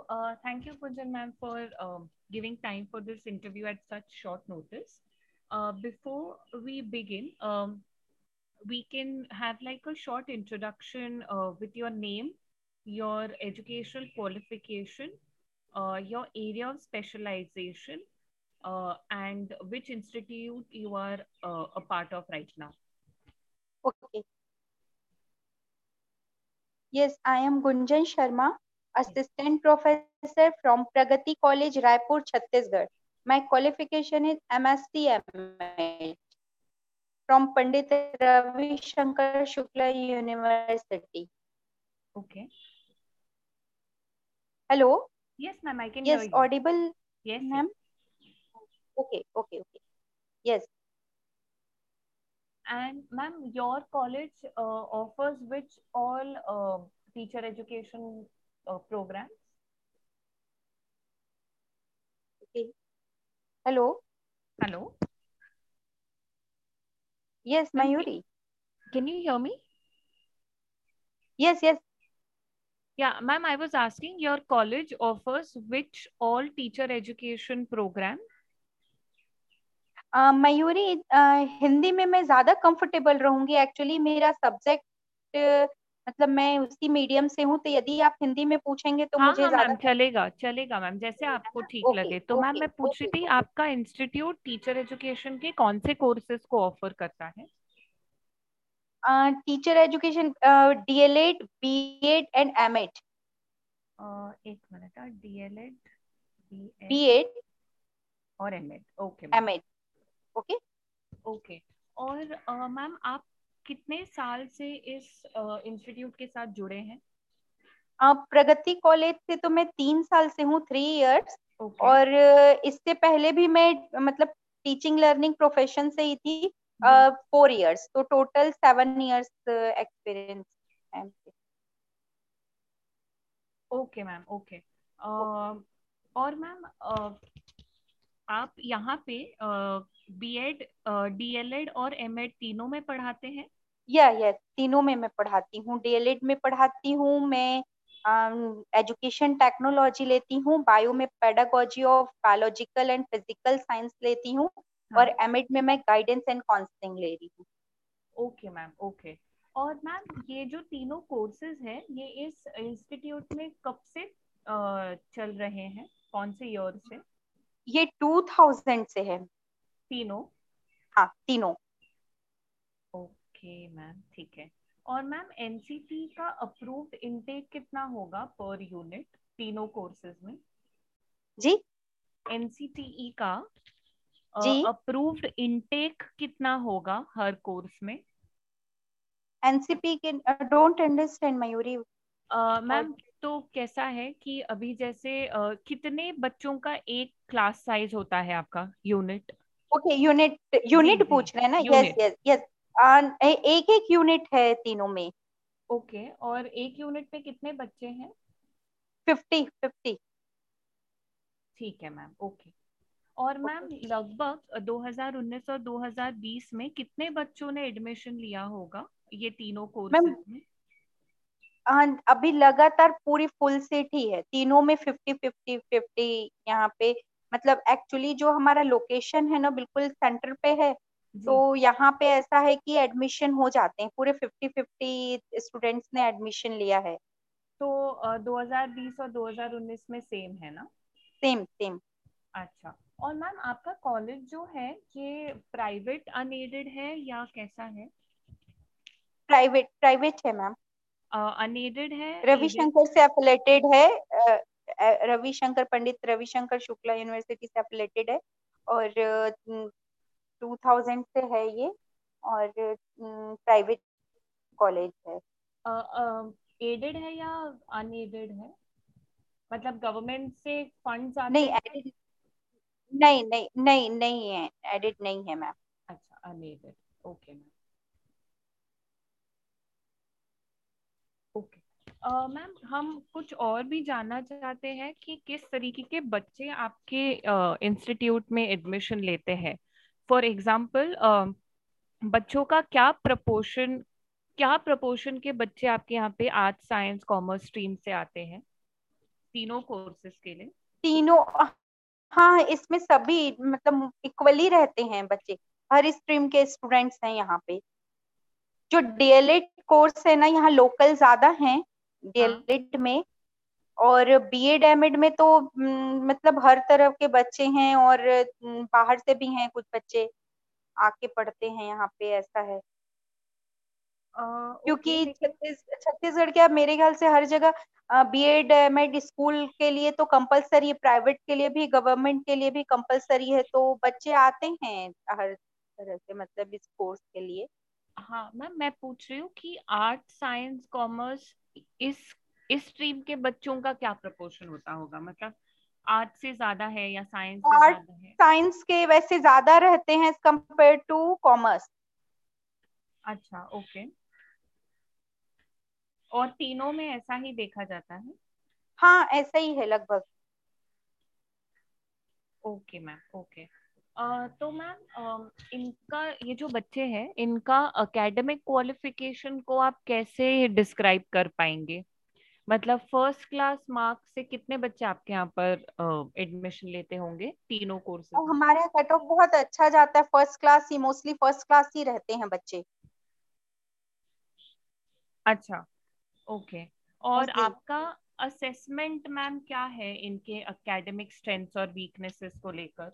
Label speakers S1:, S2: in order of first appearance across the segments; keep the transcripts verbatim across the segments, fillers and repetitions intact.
S1: uh, thank you, Kunjan ma'am, for um, giving time for this interview at such short notice. Uh, before we begin, um, we can have like a short introduction uh, with your name, your educational qualification, uh, your area of specialization, uh, and which institute you are uh, a part of right now.
S2: Okay. Yes, I am Gunjan Sharma,
S1: Yes.
S2: Assistant Professor from Pragati College, Raipur, Chhattisgarh. My qualification is M S c M Ed from Pandit Ravi Shankar Shukla University.
S1: Okay.
S2: Hello?
S1: Yes, ma'am, I can hear
S2: Yes,
S1: you.
S2: audible,
S1: Yes, yes.
S2: ma'am? Okay, okay, okay. Yes.
S1: And ma'am, your college uh, offers which all uh, teacher education uh, programs?
S2: Okay. Hello?
S1: Hello?
S2: Yes,
S1: Ma'am, ca-
S2: Mayuri.
S1: can you hear me?
S2: Yes, yes.
S1: Yeah, ma'am, I was asking your college offers which all teacher education program?
S2: अ, मयूरी अ, हिंदी में मैं ज्यादा comfortable रहूंगी actually मेरा subject मतलब मैं उसी medium से हूँ तो यदि आप हिंदी में पूछेंगे तो
S1: हाँ
S2: मुझे
S1: हाँ
S2: ज्यादा
S1: मैम, चलेगा चलेगा मैम, जैसे आपको ठीक
S2: ओके
S1: लगे। तो मैम,
S2: ओके
S1: मैं पूछ रही
S2: ओके
S1: थी,
S2: ओके
S1: आपका इंस्टीट्यूट टीचर एजुकेशन के कौन से कोर्सेज को ऑफर करता है?
S2: Teacher education DElEd BEd and MEd
S1: अ, एक मिनट, डीएलएड, बीएड
S2: बीएड
S1: और MEd. Okay ma'am.
S2: MEd okay
S1: okay. और अ, मैम, आप कितने साल से इस इंस्टीट्यूट के साथ जुड़े हैं?
S2: प्रगति कॉलेज से तो मैं तीन साल से हूँ थ्री इयर्स।
S1: ओके।
S2: और अ, इससे पहले भी मैं मतलब टीचिंग लर्निंग प्रोफेशन से ही थी
S1: जी।
S2: फोर इयर्स, तो टोटल सेवन इयर्स एक्सपीरियंस है मुझे।
S1: Okay ma'am, okay. और मैम, आप यहाँ पे बीएड, डीएलएड और एमएड तीनों में पढ़ाते हैं?
S2: या या तीनों में मैं पढ़ाती हूँ, डीएलएड में पढ़ाती हूँ मैं, एजुकेशन टेक्नोलॉजी लेती हूँ, बायो में pedagogy of biological and physical science लेती हूँ, और
S1: हाँ।
S2: एमएड में मैं गाइडेंस एंड काउंसलिंग ले रही हूँ।
S1: Okay ma'am, okay. और मैम, ये जो तीनों कोर्सेज हैं, ये इस इंस्टीट्यूट में कब से अ, चल रहे हैं, कौन से ईयर से?
S2: ये टू थाउजेंड से है।
S1: तीनों?
S2: हाँ तीनों।
S1: ओके मैम, ठीक है। और मैम, एनसीटी का अप्रूव्ड इनटेक कितना होगा पर यूनिट तीनों कोर्सेज में?
S2: जी
S1: एनसीटीई का
S2: जी
S1: अप्रूव्ड इनटेक कितना होगा हर कोर्स में?
S2: एनसीपी के डोंट अंडरस्टैंड मयूरी।
S1: अ, मैम, तो कैसा है कि अभी जैसे अ, कितने बच्चों का एक क्लास साइज होता है आपका यूनिट?
S2: ओके यूनिट
S1: जी
S2: यूनिट
S1: जी,
S2: पूछ रहे हैं ना, यस
S1: यूनिट।
S2: Yes yes. एक एक यूनिट है तीनों में।
S1: ओके, और एक यूनिट में कितने बच्चे हैं?
S2: Fifty fifty.
S1: ठीक है मैम, ओके। और मैम, लगभग दो हज़ार उन्नीस और दो हज़ार बीस में कितने बच्चों ने एडमिशन लिया होगा ये तीनों
S2: मैम
S1: कोर्सेज में?
S2: अभी लगातार पूरी फुल सीट ही है तीनों में, फिफ्टी फिफ्टी फिफ्टी यहाँ पे। मतलब एक्चुअली जो हमारा लोकेशन है ना बिल्कुल सेंटर पे है,
S1: जी।
S2: तो यहाँ पे ऐसा है कि एडमिशन हो जाते हैं, पूरे फिफ्टी फिफ्टी स्टूडेंट्स ने एडमिशन लिया है।
S1: तो अ, दो हज़ार बीस और दो हज़ार उन्नीस में सेम है ना?
S2: Same same.
S1: अच्छा। और मैम, आपका कॉलेज जो है, ये प्राइवेट अनएडेड है या कैसा है?
S2: प्राइवेट प्राइवेट है मैम।
S1: अनएडेड है, एडेड?
S2: रविशंकर से एफिलेटेड है, अ, अ, रविशंकर पंडित रविशंकर शुक्ला यूनिवर्सिटी से एफिलेटेड है, और टू थाउजेंड से है ये, और प्राइवेट कॉलेज है।
S1: एडेड है या अनएडेड है? मतलब गवर्नमेंट से फंड्स आते
S2: नहीं
S1: हैं?
S2: एडिट, नहीं नहीं नहीं नहीं है, एडिट नहीं है मैम।
S1: अच्छा, unaided. Okay ma'am, okay. Ma'am, हम कुछ और भी जानना चाहते हैं कि किस तरीके के बच्चे आपके इंस्टीट्यूट में एडमिशन लेते हैं। फॉर एग्जाम्पल, बच्चों का क्या प्रपोर्शन, क्या प्रपोर्शन के बच्चे आपके यहाँ पे आर्ट्स साइंस कॉमर्स स्ट्रीम से आते हैं तीनों कोर्सेज के लिए?
S2: तीनों, हाँ, इसमें सभी मतलब इक्वली रहते हैं बच्चे, हर स्ट्रीम के स्टूडेंट्स हैं यहाँ पे। जो डीएलएड कोर्स है ना, यहाँ लोकल ज्यादा हैं
S1: हाँ।
S2: डीएलएड में, और बीएड एमएड में तो हम्म, मतलब हर तरह के बच्चे हैं, और हम्म, बाहर से भी हैं कुछ बच्चे आके पढ़ते हैं यहाँ पे, ऐसा है।
S1: ओके,
S2: क्योंकि
S1: लेकिन
S2: छत्तीस छत्तीसगढ़ क्या, मेरे ख्याल से हर जगह बीएड एमएड स्कूल के लिए तो कंपलसरी है, प्राइवेट के लिए भी गवर्नमेंट के लिए भी कंपलसरी है, तो बच्चे आते हैं हर तरह से मतलब इस कोर्स के लिए।
S1: हाँ मैम, मैं पूछ रही हूँ कि आर्ट साइंस कॉमर्स इस इस स्ट्रीम के बच्चों का क्या प्रपोर्शन होता होगा, मतलब आर्ट से ज्यादा है या साइंस से
S2: आर्ट
S1: ज्यादा है?
S2: साइंस के वैसे ज्यादा रहते हैं कंपेयर टू कॉमर्स।
S1: अच्छा, ओके। और तीनों में ऐसा ही देखा जाता है?
S2: हाँ, ऐसा ही है लगभग।
S1: Okay ma'am, okay. तो मैम इनका, ये जो बच्चे हैं, इनका एकेडमिक क्वालिफिकेशन को आप कैसे डिस्क्राइब कर पाएंगे? मतलब फर्स्ट क्लास मार्क्स से कितने बच्चे आपके यहाँ पर एडमिशन लेते होंगे तीनों कोर्सेज
S2: और
S1: में?
S2: हमारे यहाँ कट ऑफ बहुत अच्छा जाता है, फर्स्ट क्लास ही, मोस्टली फर्स्ट क्लास ही रहते हैं बच्चे
S1: अच्छा, ओके। और
S2: मोस्टली।
S1: आपका असेसमेंट मैम क्या है इनके एकेडमिक स्ट्रेंथ्स और वीकनेसेस को लेकर?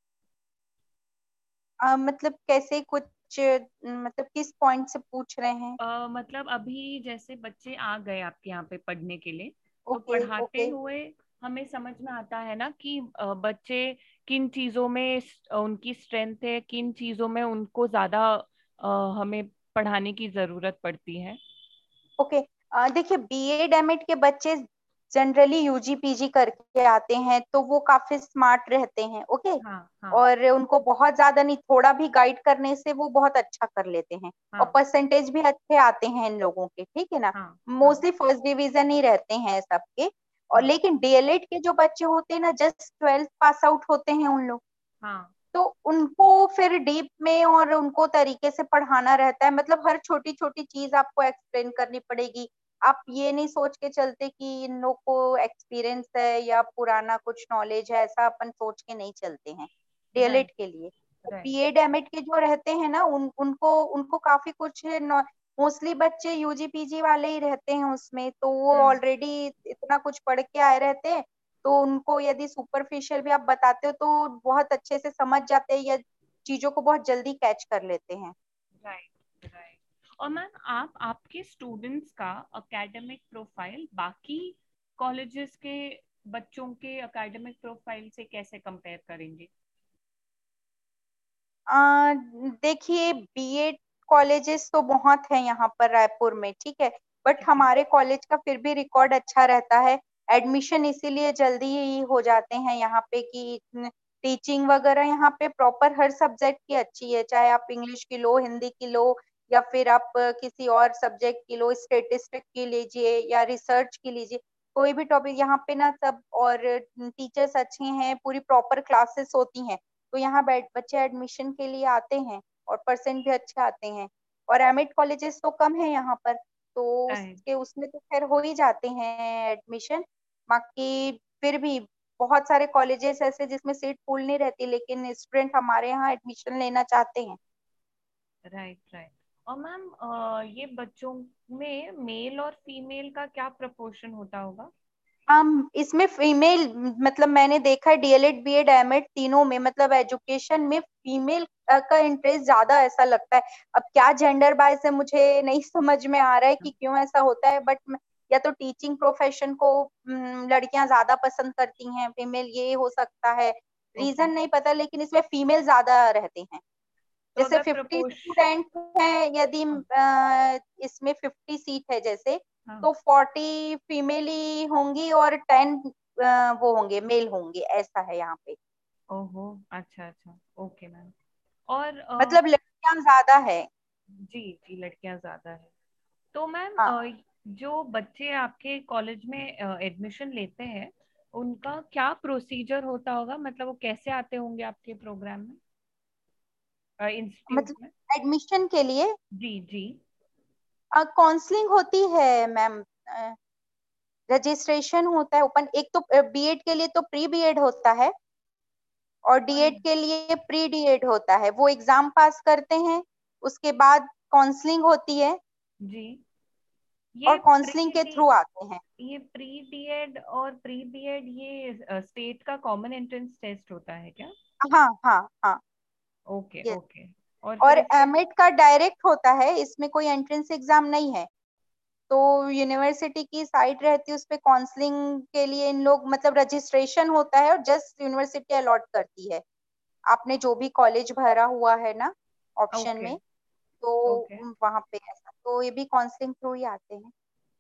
S2: मतलब कैसे, कुछ मतलब किस पॉइंट से पूछ रहे हैं?
S1: अ, मतलब अभी जैसे बच्चे आ गए आपके यहाँ पे पढ़ने के लिए, तो
S2: ओके
S1: पढ़ाते
S2: ओके।
S1: हुए हमें समझ में आता है ना कि अ, बच्चे किन चीजों में स- उनकी स्ट्रेंथ है, किन चीजों में उनको ज्यादा अ, हमें पढ़ाने की जरूरत पड़ती है।
S2: ओके, अ, देखिए बीएड एमएड के बच्चे जनरली यूजी पीजी करके आते हैं, तो वो काफी स्मार्ट रहते हैं। ओके,
S1: हाँ हाँ
S2: और उनको बहुत ज्यादा नहीं, थोड़ा भी गाइड करने से वो बहुत अच्छा कर लेते हैं, और
S1: हाँ
S2: परसेंटेज भी अच्छे आते हैं इन लोगों के, ठीक है ना।
S1: हाँ हाँ
S2: मोस्टली फर्स्ट डिवीजन ही रहते हैं सबके। और
S1: हाँ
S2: लेकिन डीएलएड के जो बच्चे होते हैं ना, जस्ट ट्वेल्थ पास आउट होते हैं उन लोग,
S1: हाँ।
S2: तो उनको फिर डीप में और उनको तरीके से पढ़ाना रहता है, मतलब हर छोटी छोटी चीज आपको एक्सप्लेन करनी पड़ेगी। आप ये नहीं सोच के चलते कि इन लोग को एक्सपीरियंस है या पुराना कुछ नॉलेज है, ऐसा अपन सोच के नहीं चलते हैं डीएलएड
S1: राइट,
S2: के लिए।
S1: राइट।
S2: बीएड एमएड के जो रहते हैं ना, उन उनको उनको काफी कुछ, मोस्टली बच्चे यूजी पीजी वाले ही रहते हैं उसमें, तो वो
S1: हम्म।
S2: ऑलरेडी इतना कुछ पढ़ के आए रहते हैं, तो उनको यदि सुपरफिशियल भी आप बताते हो तो बहुत अच्छे से समझ जाते हैं, या चीजों को बहुत जल्दी कैच कर लेते हैं।
S1: Right, right. और मैम आप आपके स्टूडेंट्स का एकेडमिक प्रोफाइल बाकी कॉलेजेस के बच्चों के एकेडमिक प्रोफाइल से कैसे कंपेयर करेंगे?
S2: आ, देखिए बीएड कॉलेजेस तो बहुत है यहाँ पर रायपुर में, ठीक है, बट
S1: ठीक है।
S2: हमारे कॉलेज का फिर भी रिकॉर्ड अच्छा रहता है। एडमिशन इसीलिए जल्दी ही हो जाते हैं यहाँ पे कि टीचिंग वगैरह यहाँ पे प्रॉपर हर सब्जेक्ट की अच्छी है, चाहे आप इंग्लिश की लो, हिंदी की लो, या फिर आप किसी और सब्जेक्ट की लो, स्टेटिस्टिक की लीजिए या रिसर्च की लीजिए, कोई भी टॉपिक यहाँ पे ना सब, और टीचर्स अच्छे हैं, पूरी प्रॉपर क्लासेस होती हैं, तो यहाँ बैठ बच्चे एडमिशन के लिए आते हैं, और परसेंट भी अच्छे आते हैं। और एमएड कॉलेजेस तो कम है यहाँ पर, तो
S1: राइट।
S2: उसके उसमें तो खैर हो ही जाते हैं एडमिशन। बाकी फिर भी बहुत सारे कॉलेजेस ऐसे जिसमें सीट फुल नहीं रहती, लेकिन स्टूडेंट हमारे यहाँ एडमिशन लेना चाहते हैं।
S1: Right, right. और मैम ये बच्चों में मेल और फीमेल का क्या प्रपोर्शन होता होगा?
S2: हम इसमें फीमेल, मतलब मैंने देखा है डीएलएड बीएड एमएड तीनों में, मतलब एजुकेशन में फीमेल का इंटरेस्ट ज्यादा ऐसा लगता है। अब क्या जेंडर बायस है मुझे नहीं समझ में आ रहा है कि क्यों ऐसा होता है, बट या तो टीचिंग प्रोफेशन को हम्म, लड़कियां ज्यादा पसंद करती हैं, फीमेल, ये हो सकता है,
S1: ओके।
S2: रीजन नहीं पता, लेकिन इसमें फीमेल ज्यादा रहते हैं।
S1: तो
S2: जैसे
S1: अगर
S2: फिफ्टी
S1: प्रपोर्श
S2: स्टूडेंट हैं, यदि
S1: हाँ
S2: अ, इसमें फिफ्टी सीट है जैसे,
S1: हाँ।
S2: तो फोर्टी फीमेल ही होंगी और टेन वो होंगे मेल होंगे, ऐसा है यहाँ पे।
S1: ओहो, अच्छा अच्छा, ओके मैम। और अ,
S2: मतलब लड़कियां ज्यादा है।
S1: जी जी, लड़कियां ज्यादा है। तो मैम
S2: हाँ,
S1: अ, जो बच्चे आपके कॉलेज में एडमिशन लेते हैं, उनका क्या प्रोसीजर होता होगा, मतलब वो कैसे आते होंगे आपके प्रोग्राम में, इंस्टीट्यूट
S2: मतलब
S1: में?
S2: एडमिशन के लिए
S1: जी जी।
S2: काउंसलिंग होती है मैम, रजिस्ट्रेशन होता है ओपन, एक तो बीएड के लिए तो प्री बीएड होता है और
S1: और
S2: डीएड के लिए प्री डीएड होता है। वो एग्जाम पास करते हैं, उसके बाद काउंसलिंग होती है
S1: जी,
S2: और
S1: ये
S2: काउंसलिंग
S1: प्री
S2: के
S1: डी
S2: थ्रू आते हैं।
S1: ये प्री बीएड और प्री बीएड ये स्टेट का कॉमन एंट्रेंस टेस्ट होता है क्या?
S2: हाँ हाँ हाँ।
S1: Okay
S2: yes.
S1: ओके। और
S2: और
S1: फिर इसके
S2: एमएड का डायरेक्ट होता है, इसमें कोई एंट्रेंस एग्जाम नहीं है। तो यूनिवर्सिटी की साइट रहती है, उस पे काउंसलिंग के लिए इन लोग मतलब रजिस्ट्रेशन होता है और जस्ट यूनिवर्सिटी अलॉट करती है। आपने जो भी कॉलेज भरा हुआ है ना ऑप्शन
S1: ओके
S2: में, तो
S1: ओके।
S2: वहां पे ऐसा, तो ये भी काउंसलिंग थ्रू ही आते हैं।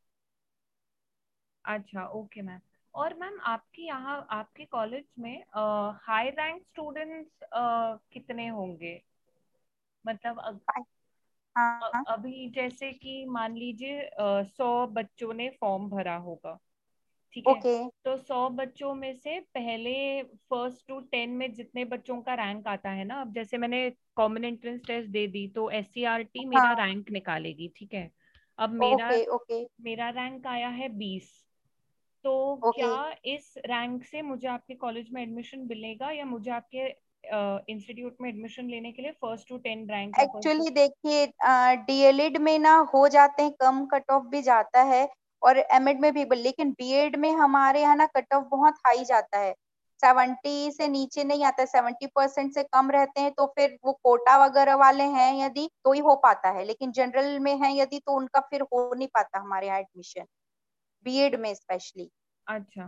S1: अच्छा ओके मैम। और मैम आपकी यहाँ आपके कॉलेज में हाई रैंक स्टूडेंट्स कितने होंगे? मतलब अ- अ-
S2: हाँ।
S1: अभी जैसे कि मान लीजिए सौ बच्चों ने फॉर्म भरा होगा, ठीक है?
S2: ओके।
S1: तो सौ बच्चों में से पहले फर्स्ट टू टेन में जितने बच्चों का रैंक आता है ना, अब जैसे मैंने कॉमन एंट्रेंस टेस्ट दे दी तो एससीईआरटी मेरा
S2: हाँ।
S1: रैंक निकालेगी, ठीक है? अब मेरा
S2: ओके ओके
S1: मेरा रैंक आया है बीस। तो
S2: ओके।
S1: क्या इस रैंक से मुझे आपके कॉलेज में एडमिशन मिलेगा, या मुझे आपके इंस्टीट्यूट में एडमिशन लेने के लिए फर्स्ट टू टेन रैंक या फर्स्ट टू?
S2: एक्चुअली देखिए, डीएलएड में ना हो जाते हैं कम, कट ऑफ भी जाता है और एमएड में भी, लेकिन बीएड में हमारे यहाँ ना कट ऑफ बहुत हाई जाता है। सेवेंटी से नीचे नहीं आता, सेवेंटी परसेंट से कम रहते हैं तो फिर वो कोटा वगैरह वाले हैं यदि तो ही हो पाता है, लेकिन जनरल में है यदि तो उनका फिर हो नहीं पाता हमारे यहाँ एडमिशन, बीएड में स्पेशली।
S1: अच्छा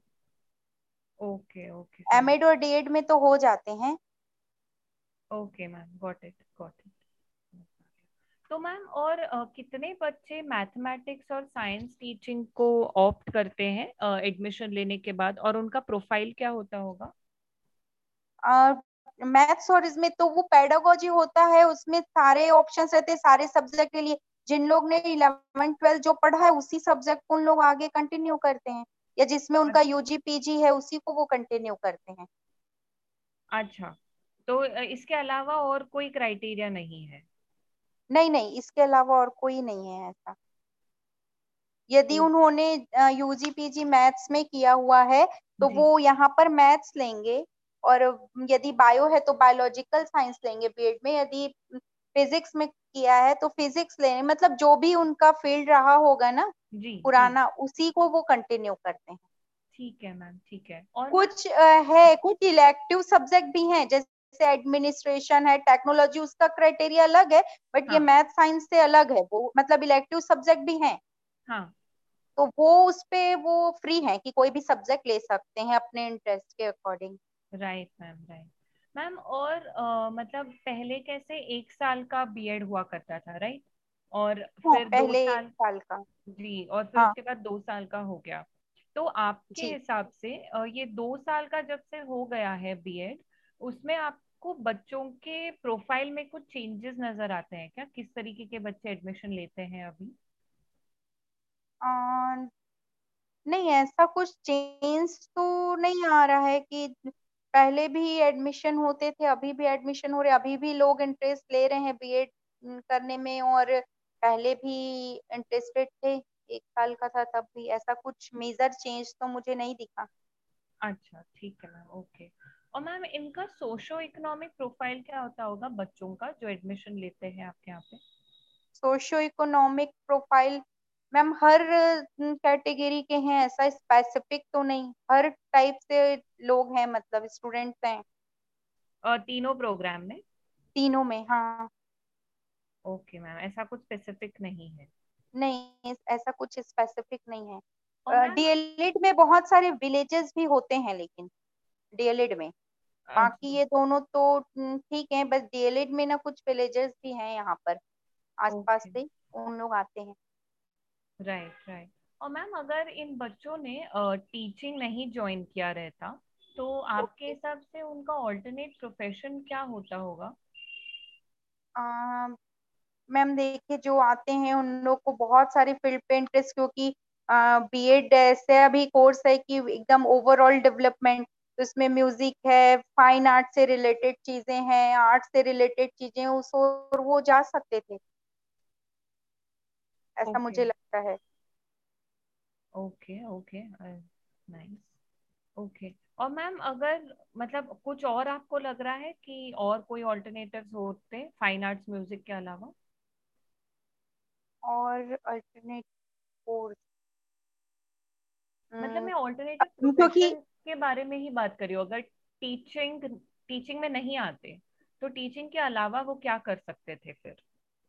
S1: ओके ओके फाइन।
S2: एमएड और डीएड में तो हो जाते हैं।
S1: Okay ma'am, got it got it. तो मैम और अ, कितने बच्चे मैथमेटिक्स और साइंस टीचिंग को ऑप्ट करते हैं एडमिशन लेने के बाद, और उनका प्रोफाइल क्या होता होगा?
S2: मैथ्स और इसमें तो वो पेडागोजी होता है, उसमें सारे ऑप्शंस रहते हैं सारे सब्जेक्ट के लिए। जिन लोग ने इलेवन ट्वेल्थ जो पढ़ा है उसी सब्जेक्ट को उन लोग आगे कंटिन्यू करते हैं, या जिसमें उनका
S1: अच्छा
S2: यूजी पीजी है उसी को वो कंटिन्यू करते हैं।
S1: अच्छा। तो अ, इसके अलावा और कोई क्राइटेरिया नहीं है?
S2: नहीं नहीं, इसके अलावा और कोई नहीं है ऐसा। यदि
S1: ओ,
S2: उन्होंने यूजी पीजी मैथ्स में किया हुआ है तो
S1: जी
S2: वो यहाँ पर मैथ्स लेंगे, और यदि बायो है तो बायोलॉजिकल साइंस लेंगे बीएड में, यदि फिजिक्स में किया है तो फिजिक्स लेंगे, मतलब जो भी उनका फील्ड रहा होगा ना
S1: जी जी।
S2: पुराना, उसी को वो कंटिन्यू करते हैं।
S1: ठीक है मैम, ठीक है। और मैम
S2: कुछ अ, है, कुछ इलेक्टिव सब्जेक्ट भी हैं जैसे एडमिनिस्ट्रेशन है, टेक्नोलॉजी, उसका क्राइटेरिया अलग है, बट ये
S1: हाँ
S2: मैथ साइंस से अलग है, वो मतलब इलेक्टिव सब्जेक्ट भी हैं।
S1: हाँ।
S2: तो वो उस पे वो फ्री है कि कोई भी सब्जेक्ट ले सकते हैं अपने इंटरेस्ट के according.
S1: Right ma'am, right. Ma'am और अ, मतलब पहले कैसे एक साल का बीएड हुआ करता था, राइट? और
S2: हाँ,
S1: फिर दो
S2: पहले एक
S1: साल
S2: साल का।
S1: जी, और फिर
S2: हाँ
S1: उसके बाद दो साल का हो गया। तो आपके
S2: जी।
S1: हिसाब से अ, ये दो साल का जब से हो गया है बीएड, उसमें आपको बच्चों के प्रोफाइल में कुछ चेंजेस नजर आते हैं क्या? किस तरीके के बच्चे एडमिशन लेते हैं अभी?
S2: आ, नहीं, ऐसा कुछ चेंज तो नहीं आ रहा है कि पहले भी एडमिशन होते थे अभी भी एडमिशन हो रहे, अभी भी लोग इंटरेस्ट ले रहे हैं बीएड करने में, और पहले भी इंटरेस्टेड थे, एक साल का था तब भी, ऐसा कुछ मेजर चेंज तो मुझे नहीं दिखा।
S1: अच्छा ठीक है मैम, ओके। और मैम इनका सोशो इकोनॉमिक प्रोफाइल क्या होता होगा बच्चों का जो एडमिशन लेते हैं आपके यहाँ पे?
S2: सोशियो इकोनॉमिक प्रोफाइल मैम हर कैटेगरी के हैं, ऐसा स्पेसिफिक तो नहीं, हर टाइप से लोग हैं, मतलब स्टूडेंट्स हैं
S1: और तीनों प्रोग्राम में?
S2: तीनों में। हाँ।
S1: ओके मैम, ऐसा कुछ स्पेसिफिक नहीं है।
S2: नहीं, ऐसा कुछ स्पेसिफिक नहीं
S1: और
S2: है।
S1: मैम
S2: डीएलएड में बहुत सारे विलेजेस भी होते हैं, लेकिन डीएलएड में, बाकी
S1: अच्छा
S2: ये दोनों तो हम्म, ठीक है, बस डीएलएड में ना कुछ विलेजेस भी हैं यहाँ पर आसपास
S1: ओके।
S2: से, उन लोग आते हैं।
S1: Right right. और मैम अगर इन बच्चों ने टीचिंग नहीं ज्वाइन किया रहता, तो आपके
S2: ओके।
S1: हिसाब से उनका ऑल्टरनेट प्रोफेशन क्या होता होगा?
S2: मैम देखिए, जो आते हैं उन लोग को बहुत सारे फील्ड पे इंटरेस्ट, क्योंकि बीएड ऐसे अभी कोर्स है कि एकदम ओवरऑल डेवलपमेंट, तो इसमें म्यूजिक है, फाइन आर्ट से रिलेटेड चीजें हैं, आर्ट से रिलेटेड चीजें, उस और वो जा सकते थे, ऐसा
S1: ओके
S2: मुझे लगता है।
S1: Okay okay, nice. ओके। और मैम अगर मतलब कुछ और आपको लग रहा है कि और कोई ऑल्टरनेटिव्स होते फाइन आर्ट्स म्यूजिक के अलावा?
S2: और अल्टरनेट कोर्स,
S1: मतलब मैं
S2: अब
S1: ऑल्टरनेटिव
S2: क्योंकि
S1: प्रोफेशन के बारे में ही बात कर रही हूँ। अगर टीचिंग टीचिंग में नहीं आते तो टीचिंग के अलावा वो क्या कर सकते थे फिर?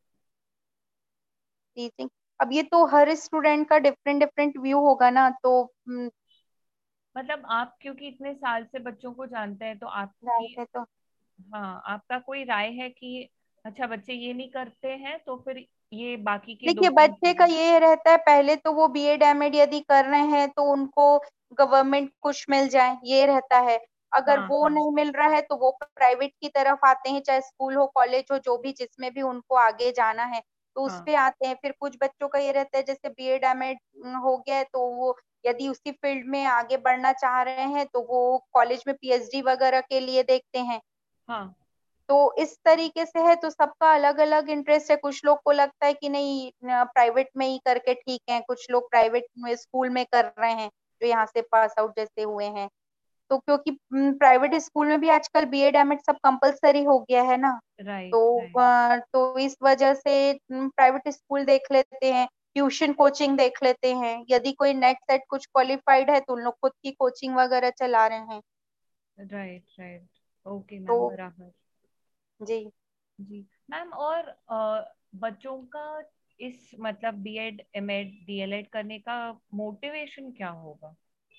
S2: टीचिंग, अब ये तो हर स्टूडेंट का डिफरेंट डिफरेंट व्यू होगा ना, तो हम्म,
S1: मतलब आप क्योंकि इतने साल से बच्चों को जानते हैं तो
S2: राय
S1: आपकी,
S2: है तो
S1: हाँ, आपका कोई राय है कि अच्छा बच्चे ये नहीं करते हैं तो फिर ये बाकी की दो
S2: देखिए,
S1: तीन
S2: बच्चे का
S1: चीजें।
S2: ये रहता है, पहले तो वो बी एड एम एड यदि कर रहे हैं तो उनको गवर्नमेंट कुछ मिल जाए, ये रहता है। अगर
S1: हाँ
S2: वो
S1: हाँ
S2: नहीं मिल रहा है तो वो प्राइवेट की तरफ आते हैं, चाहे स्कूल हो कॉलेज हो जो भी, जिसमें भी उनको आगे जाना है तो उस
S1: हाँ
S2: पे आते हैं। फिर कुछ बच्चों का ये रहता है, जैसे बी एड एम एड हो गया है तो वो यदि उसी फील्ड में आगे बढ़ना चाह रहे हैं तो वो कॉलेज में पी एच डी वगैरह के लिए देखते हैं।
S1: हाँ
S2: तो इस तरीके से है, तो सबका अलग अलग इंटरेस्ट है। कुछ लोग को लगता है कि नहीं, प्राइवेट में ही करके ठीक है, कुछ लोग प्राइवेट में स्कूल में कर रहे हैं जो यहाँ से पास आउट जैसे हुए हैं। तो क्योंकि प्राइवेट स्कूल में भी आजकल बी एड एम एड सब कंपलसरी हो गया है ना,
S1: राइट
S2: तो
S1: राइट
S2: अ, तो इस वजह से प्राइवेट स्कूल देख लेते हैं, ट्यूशन कोचिंग देख लेते हैं। यदि कोई नेट सेट कुछ क्वालिफाइड है तो उन लोग खुद की कोचिंग वगैरह चला रहे हैं।
S1: Right right. ओके
S2: तो
S1: मैम, बराबर।
S2: जी,
S1: जी मैम। और अ, बच्चों का इस मतलब बीएड एमएड डीएलएड करने का मोटिवेशन क्या होगा?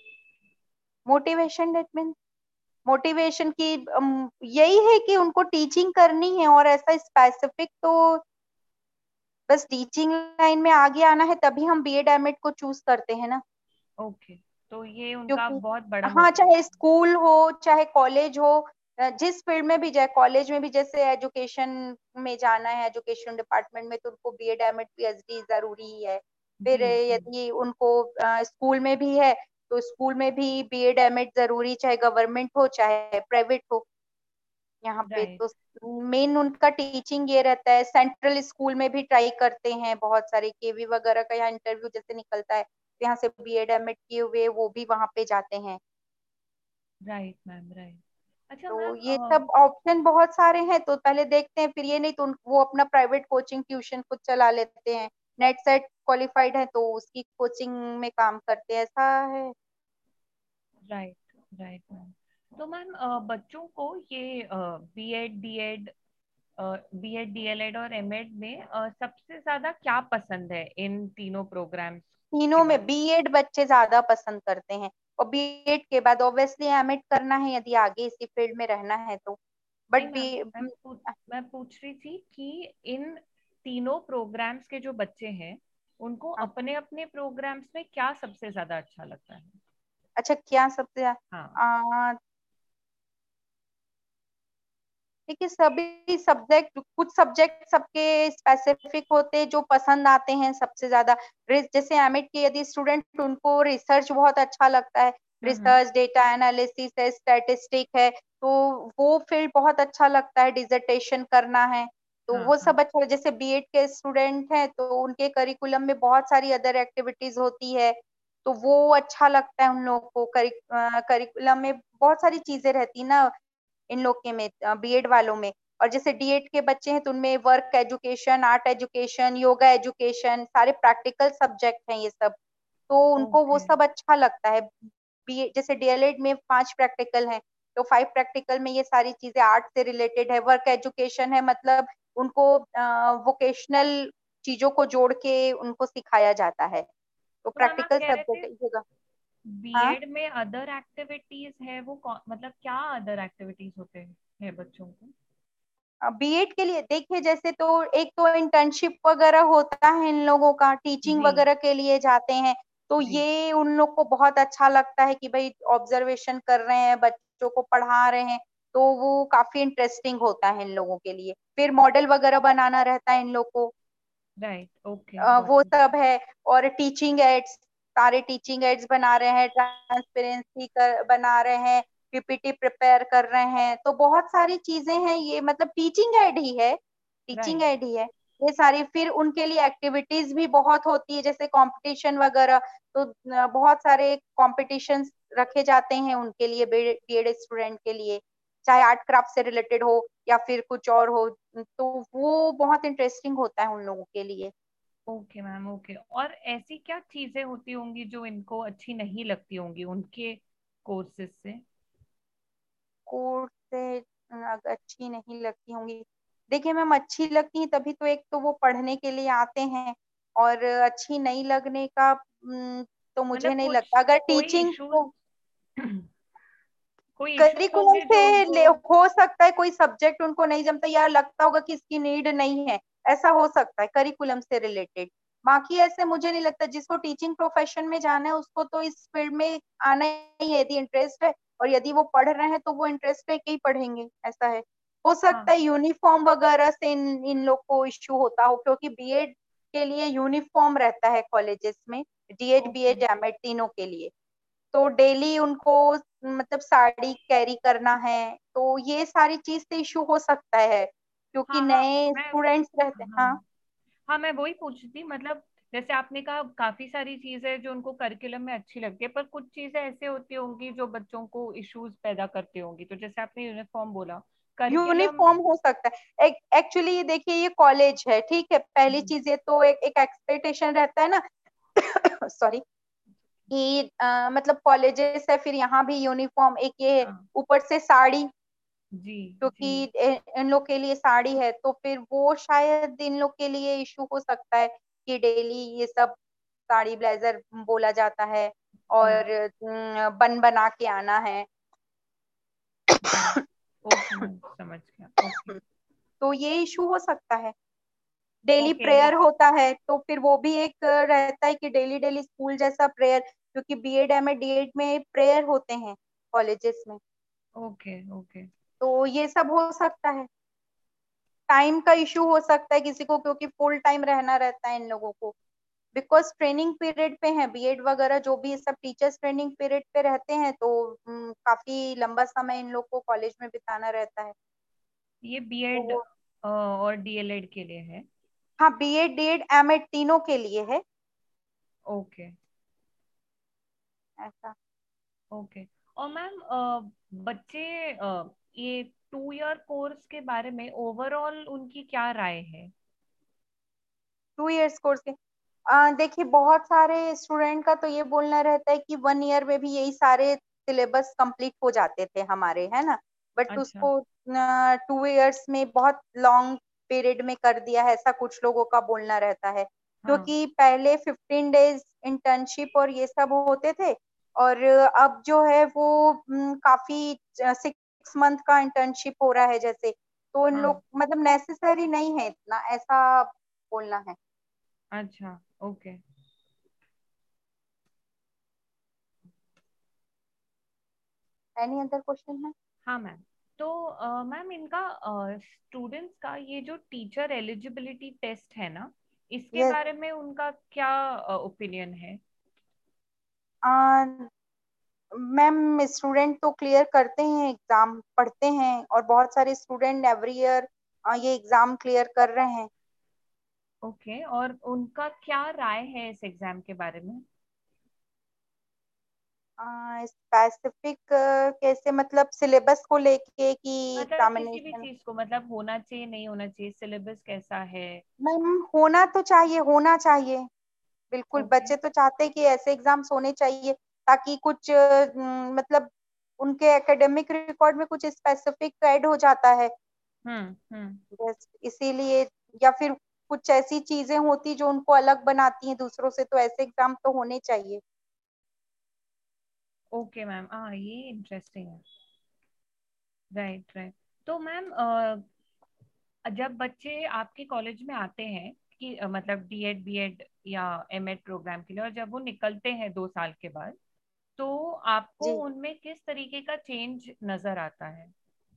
S2: मोटिवेशन दैट मीन, मोटिवेशन की अम, यही है कि उनको टीचिंग करनी है, और ऐसा स्पेसिफिक तो बस टीचिंग लाइन में आगे आना है, तभी हम बी एड एम एड को चूज करते हैं ना।
S1: ओके, तो ये उनका
S2: क्योंकि
S1: बहुत बड़ा
S2: हाँ, चाहे
S1: मोटिवेशन।
S2: स्कूल हो चाहे कॉलेज हो, अ, जिस फील्ड में भी जाए, कॉलेज में भी जैसे एजुकेशन में जाना है, एजुकेशन डिपार्टमेंट में, तो उनको BEd M add PhD जरूरी ही है।
S1: जी
S2: फिर अ,
S1: जी।
S2: यदि उनको स्कूल में भी है तो स्कूल में भी बी एड एम एड जरूरी, चाहे गवर्नमेंट हो चाहे प्राइवेट हो। यहाँ पे
S1: राइट
S2: तो मेन उनका टीचिंग ये रहता है। सेंट्रल स्कूल में भी ट्राई करते हैं, बहुत सारे के वी वगैरह का यहाँ इंटरव्यू जैसे निकलता है, तो यहाँ से बी एड एम एड किए हुए वो भी वहां पे जाते हैं।
S1: Right ma'am, right. अच्छा
S2: तो
S1: मैम,
S2: ये सब ऑप्शन बहुत सारे हैं, तो पहले देखते हैं, फिर ये नहीं तो उन- वो अपना प्राइवेट कोचिंग ट्यूशन खुद चला लेते हैं। नेट सेट क्वालिफाइड है तो उसकी कोचिंग में काम करते हैं, ऐसा है।
S1: Right right ma'am. तो मैम अ, बच्चों को ये बीएड डीएड बीएड डीएलएड और एमएड में अ, सबसे ज्यादा क्या पसंद है इन तीनों प्रोग्राम्स के
S2: तीनों में
S1: बारे में?
S2: बी एड बच्चे ज्यादा पसंद करते हैं, और बी एड के बाद ऑब्वियसली एम एड करना है यदि आगे इसी फील्ड में रहना है तो।
S1: नहीं
S2: बट
S1: मैम,
S2: बी
S1: मैं पूछ मैं पूछ रही थी कि इन तीनों प्रोग्राम्स के जो बच्चे हैं उनको अपने अपने प्रोग्राम्स में क्या सबसे ज्यादा अच्छा लगता है?
S2: अच्छा, क्या सबसे
S1: हाँ।
S2: आ, देखिए, सभी सब्जेक्ट, कुछ सब्जेक्ट सबके स्पेसिफिक होते हैं जो पसंद आते हैं सबसे ज्यादा। रिस- जैसे एम एड के यदि स्टूडेंट, उनको रिसर्च बहुत अच्छा लगता है,
S1: हम्म हम्म।
S2: रिसर्च, डेटा एनालिसिस है, स्टैटिस्टिक है, तो वो फील्ड बहुत अच्छा लगता है, डिसर्टेशन करना है तो
S1: हाँ
S2: वो
S1: हाँ।
S2: सब अच्छा। जैसे बी एड के स्टूडेंट हैं तो उनके करिकुलम में बहुत सारी अदर एक्टिविटीज होती है, तो वो अच्छा लगता है उन लोगों को। करि, करिकुलम में बहुत सारी चीजें रहती है ना इन लोग के में, बी एड वालों में। और जैसे डी एड के बच्चे हैं तो उनमें work education, art education, yoga education, सारे प्रैक्टिकल सब्जेक्ट हैं ये सब, तो उनको वो
S1: ओके।
S2: सब अच्छा लगता है। बी जैसे डी एल एड में पांच प्रैक्टिकल हैं, तो फाइव प्रैक्टिकल में ये सारी चीजें आर्ट से रिलेटेड है। वर्क एजुकेशन है, मतलब उनको वोकेशनल चीजों को जोड़ के उनको सिखाया जाता है, तो
S1: तो मैम आप
S2: प्रैक्टिकल
S1: कह रहे थे
S2: सब्जेक्ट होगा। हाँ,
S1: बीएड में अदर एक्टिविटीज है, वो कौन मतलब क्या अदर एक्टिविटीज होते हैं बच्चों को?
S2: बी एड के लिए देखिए, जैसे तो एक तो इंटर्नशिप वगैरह होता है इन लोगों का, टीचिंग
S1: जी
S2: वगैरह के लिए जाते हैं, तो
S1: जी।
S2: ये उन लोग को बहुत अच्छा लगता है कि भाई ऑब्जर्वेशन कर रहे हैं, बच्चों को पढ़ा रहे हैं, तो वो काफी इंटरेस्टिंग होता है इन लोगों के लिए। फिर मॉडल वगैरह बनाना रहता है इन लोग को,
S1: राइट, ओके,
S2: अ,
S1: गॉट
S2: वो
S1: इट।
S2: सब है। और टीचिंग एड्स, सारे टीचिंग एड्स बना रहे हैं, ट्रांसपेरेंसी कर बना रहे हैं, पी पी टी प्रिपेयर कर रहे हैं, तो बहुत सारी चीजें हैं ये, मतलब टीचिंग एड ही है, टीचिंग
S1: राइट।
S2: एड ही है। ये सारी, फिर उनके लिए एक्टिविटीज भी बहुत होती है, जैसे कंपटीशन वगैरह। तो अ, बहुत सारे कंपटीशंस रखे जाते हैं उनके लिए, बीएड स्टूडेंट के लिए, चाहे आर्ट क्राफ्ट से रिलेटेड हो या फिर कुछ और हो। तो वो बहुत इंटरेस्टिंग होता है उन लोगों के लिए।
S1: Okay ma'am, okay. और ऐसी क्या चीजें होती होंगी जो इनको अच्छी नहीं लगती होंगी उनके कोर्सेज से?
S2: कोर्स से अ, अच्छी नहीं लगती होंगी? देखिए मैम, अच्छी लगती है तभी तो, एक तो वो पढ़ने के लिए आते हैं, और अच्छी नहीं लगने का उम, तो मुझे
S1: मतलब
S2: नहीं
S1: कुछ
S2: लगता। अगर
S1: कोई
S2: टीचिंग
S1: इश्यूज
S2: को
S1: कोई इश्यूज
S2: करिकुलम
S1: होंगे
S2: से
S1: जो उनको।
S2: ले हो सकता है, कोई सब्जेक्ट उनको नहीं जमता, या लगता होगा कि इसकी नीड नहीं है, ऐसा हो सकता है करिकुलम से रिलेटेड। बाकी ऐसे मुझे नहीं लगता, जिसको टीचिंग प्रोफेशन में जाना है उसको तो इस फील्ड में आना ही है, यदि इंटरेस्ट है, और यदि वो पढ़ रहे हैं तो वो इंटरेस्ट लेके ही पढ़ेंगे, ऐसा है। हो सकता
S1: हाँ
S2: है यूनिफॉर्म वगैरह से इन इन लोग को इश्यू होता हो, क्योंकि बीएड के लिए यूनिफॉर्म रहता है कॉलेजेस में, डीएड
S1: ओके।
S2: बीएड एमएड तीनों के लिए। तो डेली उनको मतलब साड़ी कैरी करना है, तो ये सारी चीज से इशू हो सकता है, क्योंकि
S1: हाँ हाँ
S2: नए
S1: मैं
S2: स्टूडेंट्स रहते हैं। हाँ।
S1: हाँ हाँ मैं वही पूछ रही थी, मतलब जैसे आपने कहा काफी सारी चीजें जो उनको करिकुलम में अच्छी लगती है, पर कुछ चीजें ऐसे होती होंगी जो बच्चों को इश्यूज पैदा करती होंगी। तो जैसे आपने यूनिफॉर्म बोला, करिकुलम।
S2: यूनिफॉर्म हो सकता है। एक्चुअली देखिए, ये कॉलेज है, ठीक है, पहली
S1: जी।
S2: चीज ये तो एक एक एक्सपेक्टेशन रहता है ना सॉरी, कि अ, मतलब कॉलेजेस है, फिर यहाँ भी यूनिफॉर्म एक ये है,
S1: हाँ।
S2: ऊपर से साड़ी,
S1: जी। जी।
S2: क्योंकि इ- इन लोग के लिए साड़ी है, तो फिर वो शायद इन लोग के लिए इशू हो सकता है कि डेली ये सब साड़ी ब्लेजर बोला जाता है,
S1: जी।
S2: और अम, बन बना के आना है।
S1: जी। ओके मैम, समझ गया। ओके।
S2: तो ये इशू हो सकता है। डेली
S1: ओके
S2: प्रेयर
S1: लेकिन।
S2: होता है, तो फिर वो भी एक रहता है कि डेली डेली स्कूल जैसा प्रेयर, क्योंकि बीएड एमएड डीएड में प्रेयर होते हैं कॉलेजेस में।
S1: ओके। ओके।
S2: तो ये सब हो सकता है। टाइम का इशू हो सकता है किसी को, क्योंकि फुल टाइम रहना रहता है इन लोगों को, बिकॉज ट्रेनिंग पीरियड पे है बीएड वगैरह, जो भी सब टीचर्स ट्रेनिंग पीरियड पे रहते हैं, तो हम्म, काफी लंबा समय इन लोग को कॉलेज में बिताना रहता है।
S1: ये
S2: तो
S1: बीएड
S2: वो,
S1: और डीएलएड के लिए है?
S2: हाँ, बीएड डीएड एमएड तीनों के लिए है
S1: ओके।
S2: ऐसा।
S1: ओके। और मैम बच्चे अ, ये टू ईयर कोर्स के बारे में ओवरऑल उनकी क्या राय है?
S2: टू इयर्स कोर्स के, आ, देखिए, बहुत सारे स्टूडेंट का तो ये बोलना रहता है कि वन ईयर में भी यही सारे सिलेबस कंप्लीट हो जाते थे हमारे, है ना, बट
S1: अच्छा।
S2: उसको टू इयर्स में बहुत लॉन्ग पीरियड में कर दिया है, ऐसा कुछ लोगों का बोलना रहता है।
S1: हाँ
S2: क्योंकि पहले फिफ्टीन डेज इंटर्नशिप और ये सब होते थे, और अब जो है वो हम्म, काफी सिक्स मंथ का इंटर्नशिप हो रहा है जैसे। तो इन
S1: हाँ।
S2: लोग मतलब नेसेसरी नहीं है इतना, ऐसा बोलना है।
S1: अच्छा। ओके।
S2: एनी अदर क्वेश्चन है?
S1: हाँ मैम। तो मैम इनका स्टूडेंट्स का ये जो टीचर एलिजिबिलिटी टेस्ट है ना, इसके
S2: यस।
S1: बारे में उनका क्या ओपिनियन है?
S2: मैम, स्टूडेंट तो क्लियर करते हैं, एग्जाम पढ़ते हैं, और बहुत सारे स्टूडेंट एवरी ईयर ये एग्जाम क्लियर कर रहे हैं।
S1: ओके। और उनका क्या राय है इस एग्जाम के बारे में?
S2: स्पेसिफिक कैसे, मतलब सिलेबस को लेके कि
S1: मतलब किसी भी
S2: एग्जामिनेशन?
S1: चीज को, मतलब होना चाहिए नहीं होना चाहिए, सिलेबस कैसा है?
S2: मैम, होना तो चाहिए, होना चाहिए, बिल्कुल
S1: ओके।
S2: बच्चे तो चाहते हैं कि ऐसे एग्जाम्स होने चाहिए, ताकि कुछ अ, मतलब उनके एकेडमिक रिकॉर्ड में कुछ स्पेसिफिक ऐड हो जाता है,
S1: हम्म। हम्म।
S2: बस इसीलिए। या फिर कुछ ऐसी चीजें होती जो उनको अलग बनाती हैं दूसरों से, तो ऐसे एग्जाम तो होने चाहिए।
S1: ओके मैम, हाँ ये इंटरेस्टिंग है। Right right. तो मैम जब बच्चे आपके कॉलेज में आते हैं कि अ, मतलब डीएड बीएड या एमएड प्रोग्राम के लिए, और जब वो निकलते हैं दो साल के बाद, तो आपको
S2: जी।
S1: उनमें किस तरीके का चेंज नजर आता है?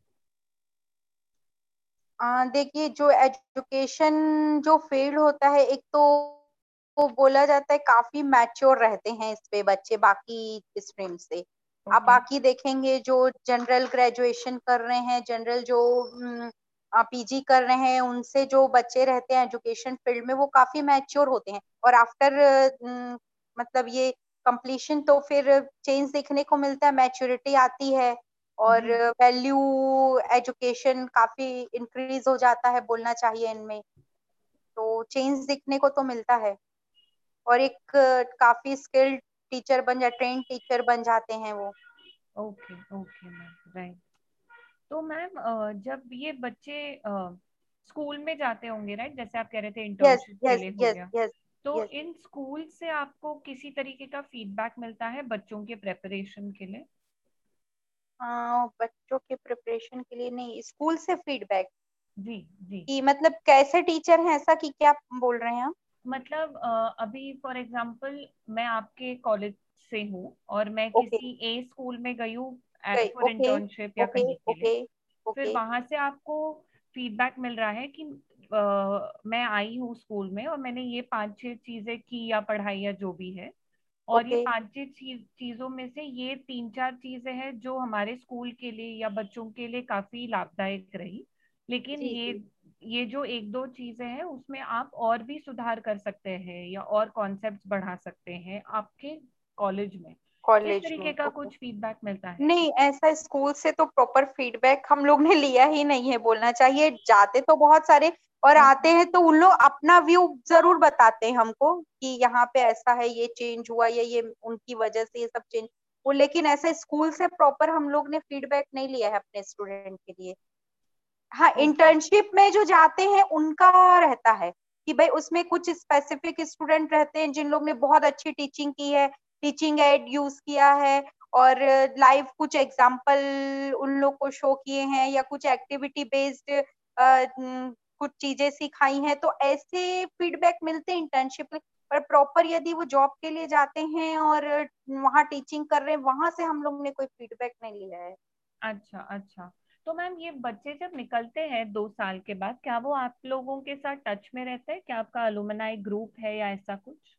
S2: आ, देखिए, जो एजुकेशन जो फील्ड होता है, एक तो वो बोला जाता है काफी मैच्योर रहते हैं इस पे बच्चे बाकी स्ट्रीम से। आप
S1: ओके।
S2: बाकी देखेंगे जो जनरल ग्रेजुएशन कर रहे हैं, जनरल जो पीजी कर रहे हैं, उनसे जो बच्चे रहते हैं एजुकेशन फील्ड में वो काफी मैच्योर होते हैं, और आफ्टर मतलब ये कंप्लीशन तो फिर चेंज देखने को मिलता है, मैच्योरिटी आती है और
S1: जी।
S2: वैल्यू एजुकेशन काफी इंक्रीज हो जाता है बोलना चाहिए इनमें, तो चेंज दिखने को तो मिलता है, और एक अ, काफी स्किल्ड टीचर बन जाते, ट्रेन टीचर बन जाते हैं वो।
S1: Okay okay ma'am, right. तो मैम अ, जब ये बच्चे स्कूल में जाते होंगे, राइट, जैसे आप कह रहे थे
S2: यस
S1: इंटर्नशिप के
S2: यस
S1: लिए हो
S2: यस
S1: गया,
S2: यस
S1: तो
S2: यस।
S1: इन स्कूल से आपको किसी तरीके का फीडबैक मिलता है बच्चों के प्रेपरेशन के लिए?
S2: बच्चों के प्रिपरेशन के लिए नहीं, स्कूल से फीडबैक
S1: जी जी।
S2: कि मतलब कैसे टीचर हैं ऐसा कि क्या बोल रहे हैं आप?
S1: मतलब अ, अभी फॉर एग्जांपल मैं आपके कॉलेज से हूँ और मैं
S2: ओके
S1: किसी ए स्कूल में गई हूँ फॉर
S2: ओके
S1: इंटर्नशिप या
S2: ओके
S1: कहीं के लिए।
S2: ओके
S1: फिर
S2: ओके
S1: वहां से आपको फीडबैक मिल रहा है कि अ, मैं आई हूँ स्कूल में और मैंने ये पांच छह चीजें की या पढ़ाई या जो भी है, और ये
S2: ओके।
S1: पांच छह चीज चीजों में से ये तीन चार चीजें हैं जो हमारे स्कूल के लिए या बच्चों के लिए काफी लाभदायक रही, लेकिन
S2: जी
S1: ये
S2: जी।
S1: ये जो एक दो चीजें हैं उसमें आप और भी सुधार कर सकते हैं या और कॉन्सेप्ट्स बढ़ा सकते हैं आपके कॉलेज में। इस
S2: कॉलेज में
S1: तरीके का
S2: ओके।
S1: कुछ फीडबैक मिलता है?
S2: नहीं, ऐसा स्कूल से तो प्रॉपर फीडबैक हम लोग ने लिया ही नहीं है बोलना चाहिए, जाते तो बहुत सारे और आते
S1: अच्छा
S2: हैं तो उन लोग अपना व्यू जरूर बताते हैं हमको कि यहाँ पे ऐसा है, ये चेंज हुआ या ये उनकी वजह से ये सब चेंज वो, लेकिन ऐसा स्कूल से प्रॉपर हम लोग ने फीडबैक नहीं लिया है अपने स्टूडेंट के लिए। हाँ,
S1: ओके।
S2: इंटर्नशिप में जो जाते हैं उनका रहता है कि भाई उसमें कुछ स्पेसिफिक स्टूडेंट रहते हैं जिन लोग ने बहुत अच्छी टीचिंग की है, टीचिंग एड यूज किया है और लाइव कुछ एग्जाम्पल उन लोग को शो किए हैं या कुछ एक्टिविटी बेस्ड कुछ चीजें सिखाई हैं, तो ऐसे फीडबैक मिलते हैं इंटर्नशिप में। पर प्रॉपर यदि वो जॉब के लिए जाते हैं और वहाँ टीचिंग कर रहे हैं, वहां से हम लोग ने कोई फीडबैक नहीं लिया है।
S1: अच्छा अच्छा। तो मैम ये बच्चे जब निकलते हैं दो साल के बाद, क्या वो आप लोगों के साथ टच में रहते हैं? क्या आपका अलुमनाई ग्रुप है या ऐसा कुछ?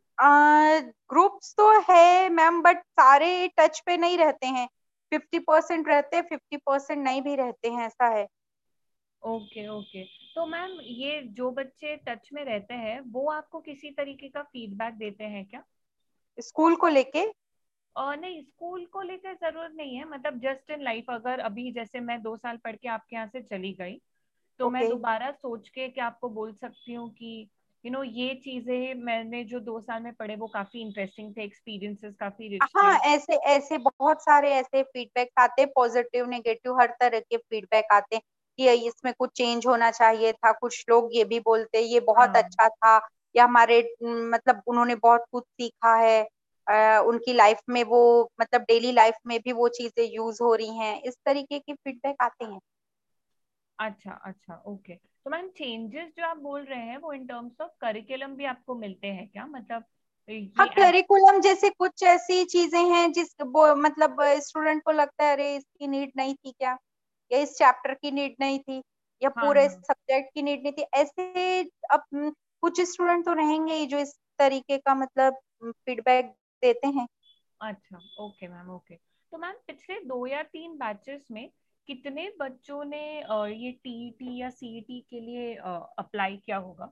S2: ग्रुप्स तो है मैम, बट सारे टच पे नहीं रहते हैं, फिफ्टी परसेंट रहते हैं, फिफ्टी परसेंट नहीं भी रहते हैं, ऐसा है।
S1: Okay okay. तो मैम ये जो बच्चे टच में रहते हैं वो आपको किसी तरीके का फीडबैक देते हैं क्या?
S2: स्कूल को लेके?
S1: और नहीं, स्कूल को लेकर जरूरत नहीं है, मतलब जस्ट इन लाइफ, अगर अभी जैसे मैं दो साल पढ़ के आपके यहाँ से चली गई तो मैं
S2: ओके।
S1: दोबारा सोच के क्या आपको बोल सकती हूँ कि यू नो ये चीजें मैंने जो दो साल में पढ़े वो काफी इंटरेस्टिंग थे, एक्सपीरियंसेस काफी रिच थे।
S2: हाँ, ऐसे ऐसे बहुत सारे ऐसे फीडबैक आते हैं, पॉजिटिव नेगेटिव हर तरह के फीडबैक आते हैं कि ये इसमें कुछ चेंज होना चाहिए था, कुछ लोग ये भी बोलते हैं ये बहुत
S1: हाँ।
S2: अच्छा था, या हमारे न, मतलब उन्होंने बहुत कुछ सीखा है, अ, उनकी लाइफ में वो मतलब डेली लाइफ में भी वो चीजें यूज हो रही हैं, इस तरीके के फीडबैक आते हैं।
S1: अच्छा अच्छा, ओके। तो मैम चेंजेस जो आप बोल रहे हैं वो इन टर्म्स ऑफ करिकुलम भी आपको मिलते हैं क्या? मतलब
S2: हाँ,
S1: ये ऐस-
S2: करिकुलम जैसे कुछ ऐसी चीजें हैं जिस वो मतलब स्टूडेंट को लगता है अरे इसकी नीड नहीं थी क्या, या इस चैप्टर की नीड नहीं थी, या
S1: हाँ
S2: पूरे
S1: हाँ।
S2: सब्जेक्ट की नीड नहीं थी, ऐसे अब हम्म, कुछ स्टूडेंट तो रहेंगे ही जो इस तरीके का मतलब फीडबैक देते हैं।
S1: अच्छा, ओके मैम, ओके। तो मैम पिछले दो या तीन बैचेस में कितने बच्चों ने अ, ये टीईटी या सीईटी के लिए अप्लाई किया होगा?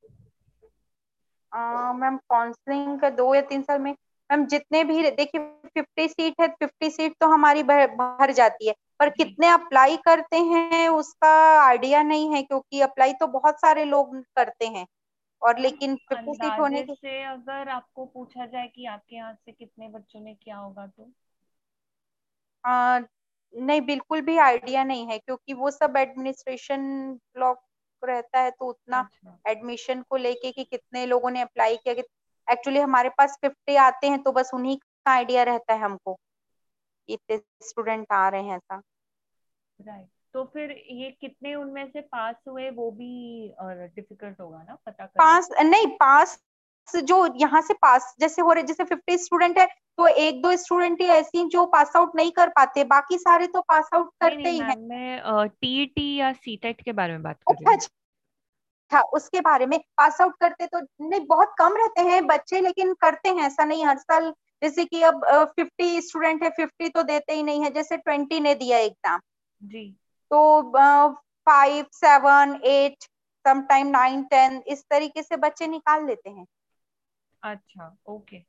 S2: मैम काउंसलिंग का दो या तीन साल में मैम जितने भी देखिए, फिफ्टी सीट है, फिफ्टी सीट तो हमारी भर, भर जाती है, पर
S1: जी।
S2: कितने अप्लाई करते हैं उसका आइडिया नहीं है, क्योंकि अप्लाई तो बहुत सारे लोग करते हैं, और
S1: मैम
S2: लेकिन फिफ्टी सीट होने
S1: अंदाजे
S2: की
S1: से अगर आपको पूछा जाए कि आपके यहाँ से कितने बच्चों ने किया होगा तो?
S2: आ, नहीं, बिल्कुल भी आइडिया नहीं है, क्योंकि वो सब एडमिनिस्ट्रेशन ब्लॉक रहता है, तो उतना
S1: अच्छा
S2: एडमिशन को लेके कि कितने लोगों ने अप्लाई किया, एक्चुअली हमारे पास फिफ्टी आते हैं तो बस उन्हीं का आइडिया रहता है हमको कि इतने स्टूडेंट आ रहे हैं ऐसा।
S1: राइट। तो फिर ये कितने उनमें से पास हुए वो भी डिफिकल्ट होगा ना पता करना?
S2: पास नहीं, पास जो यहाँ से पास जैसे हो रहे, जैसे फिफ्टी स्टूडेंट है तो एक दो स्टूडेंट ही ऐसी हैं जो पास आउट नहीं कर पाते, बाकी सारे तो पास आउट
S1: नहीं
S2: करते
S1: नहीं
S2: ही हैं।
S1: मैम, मैं टीईटी या सीटेट के बारे में बात कर रही
S2: अच्छा
S1: हूँ।
S2: अच्छा, उसके बारे में पास आउट करते तो नहीं, बहुत कम रहते हैं बच्चे, लेकिन करते हैं, ऐसा नहीं हर साल। जैसे कि अब फिफ्टी स्टूडेंट है, फिफ्टी तो देते ही नहीं है, जैसे ट्वेंटी ने दिया एग्जाम
S1: जी।
S2: तो five seven eight sometime nine ten इस तरीके से बच्चे निकाल लेते हैं।
S1: अच्छा, ओके।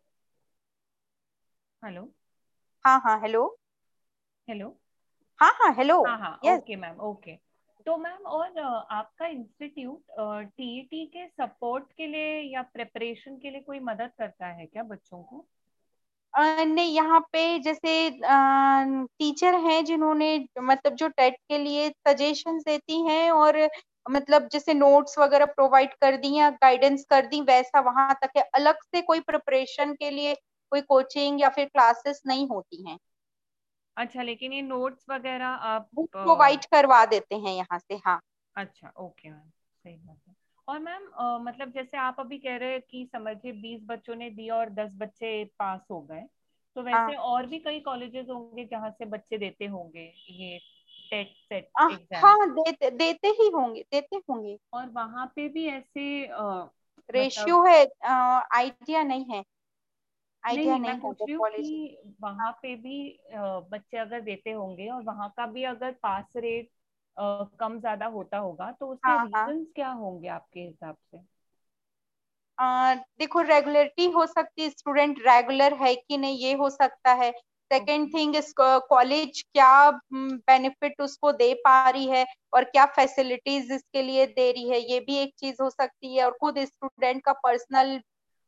S1: हेलो।
S2: हाँ हाँ हेलो।
S1: हेलो।
S2: हाँ हाँ हेलो।
S1: हाँ हाँ,
S2: यस।
S1: Okay ma'am, okay. तो मैम, और अ, आपका इंस्टीट्यूट टीईटी के सपोर्ट के लिए या प्रिपरेशन के लिए कोई मदद करता है क्या बच्चों को?
S2: नहीं, यहाँ पे जैसे टीचर हैं जिन्होंने मतलब जो टेट के लिए सजेशंस देती हैं और मतलब जैसे नोट्स वगैरह प्रोवाइड कर दी या गाइडेंस कर दी, वैसा वहां तक है। अलग से कोई प्रिपरेशन के लिए कोई कोचिंग या फिर क्लासेस नहीं होती हैं।
S1: अच्छा, लेकिन ये नोट्स वगैरह आप
S2: वो
S1: अ,
S2: प्रोवाइड करवा देते हैं यहाँ से, हाँ।
S1: अच्छा, ओके मैम, सही बात है। और मैम, अ, मतलब जैसे आप अभी कह रहे हैं कि समझिए बीस बच्चों ने दिया और दस बच्चे पास हो गए, तो
S2: हाँ
S1: वैसे और भी कई कॉलेजेस होंगे जहाँ से बच्चे देते होंगे ये टेट सेट
S2: आ,
S1: एग्जाम।
S2: हाँ देते देते ही होंगे, देते होंगे।
S1: और वहाँ पे भी ऐसे अ, मतलब,
S2: रेशियो है, आइडिया नहीं है,
S1: नहीं
S2: आइडिया
S1: नहीं, मैं
S2: नहीं है
S1: पूछ
S2: अदर
S1: रही हूँ
S2: कॉलेज।
S1: कि वहाँ पे भी अ, बच्चे अगर देते होंगे और वहाँ का भी अगर पास रेट कम ज्यादा होता होगा, तो उसके
S2: हाँ हाँ।
S1: रीजंस क्या होंगे आपके हिसाब से?
S2: आ, देखो, रेगुलरिटी हो सकती है, स्टूडेंट रेगुलर है कि नहीं ये हो सकता है। Second
S1: okay.
S2: थिंग, इस कॉलेज क्या बेनिफिट उसको दे पा रही है और क्या फैसिलिटीज इसके लिए दे रही है, ये भी एक चीज हो सकती है। और खुद स्टूडेंट का पर्सनल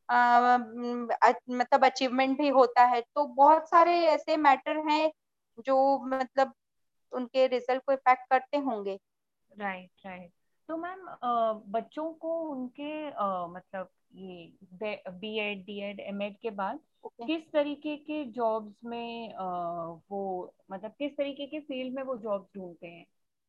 S2: मतलब अचीवमेंट भी होता है। तो बहुत सारे ऐसे मैटर हैं जो मतलब उनके रिजल्ट को इफेक्ट करते होंगे।
S1: Right, right. तो मैम, बच्चों को उनके अ, मतलब ये B Ed D Ed M Ed के बाद
S2: ओके
S1: किस तरीके के जॉब्स में अ, वो मतलब किस तरीके के फील्ड में वो जॉब्स ढूंढते हैं?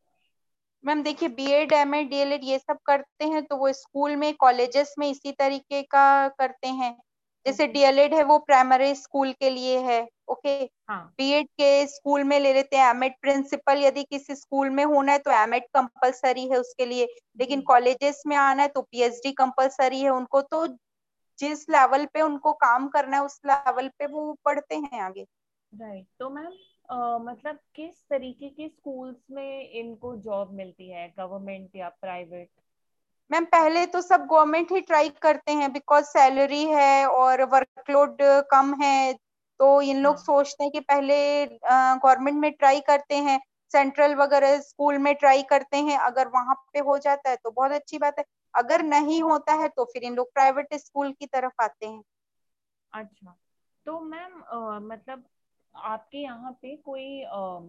S2: मैम, देखिए, बीएड एमएड डीएलएड ये सब करते हैं तो वो स्कूल में कॉलेजेस में इसी तरीके का करते हैं। जैसे
S1: ओके।
S2: डीएलएड है वो प्राइमरी स्कूल के लिए है। ओके।
S1: हाँ।
S2: बीएड के स्कूल में ले लेते हैं। एमएड प्रिंसिपल यदि किसी स्कूल में होना है तो एमएड कंपलसरी है उसके लिए।
S1: जी।
S2: लेकिन कॉलेजेस में आना है तो पीएचडी कंपलसरी है उनको। तो जिस लेवल पे उनको काम करना है उस लेवल पे वो पढ़ते हैं आगे।
S1: राइट। तो मैम, अ, मतलब किस तरीके के स्कूल्स में इनको जॉब मिलती है, गवर्नमेंट या प्राइवेट?
S2: मैम, पहले तो सब गवर्नमेंट ही ट्राई करते हैं बिकॉज सैलरी है और वर्कलोड कम है। तो इन लोग
S1: हाँ।
S2: सोचते हैं कि पहले गवर्नमेंट में ट्राई करते हैं, सेंट्रल वगैरह स्कूल में ट्राई करते हैं। अगर वहां पे हो जाता है तो बहुत अच्छी बात है, अगर नहीं होता है तो फिर इन लोग प्राइवेट स्कूल की तरफ आते हैं।
S1: अच्छा। तो मैम, अ, मतलब आपके यहाँ पे कोई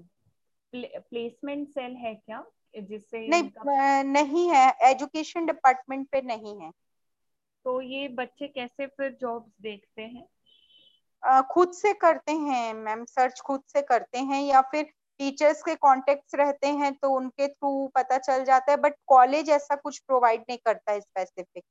S1: प्ले, प्लेसमेंट सेल है क्या जिससे
S2: नहीं,
S1: इनका?
S2: अ, नहीं है, एजुकेशन डिपार्टमेंट पे नहीं है।
S1: तो ये बच्चे कैसे फिर जॉब्स देखते हैं?
S2: अ, खुद से करते हैं मैम, सर्च खुद से करते हैं या फिर टीचर्स के कॉन्टेक्ट्स रहते हैं तो उनके थ्रू पता चल जाता है। बट कॉलेज ऐसा कुछ प्रोवाइड नहीं करता है स्पेसिफिक।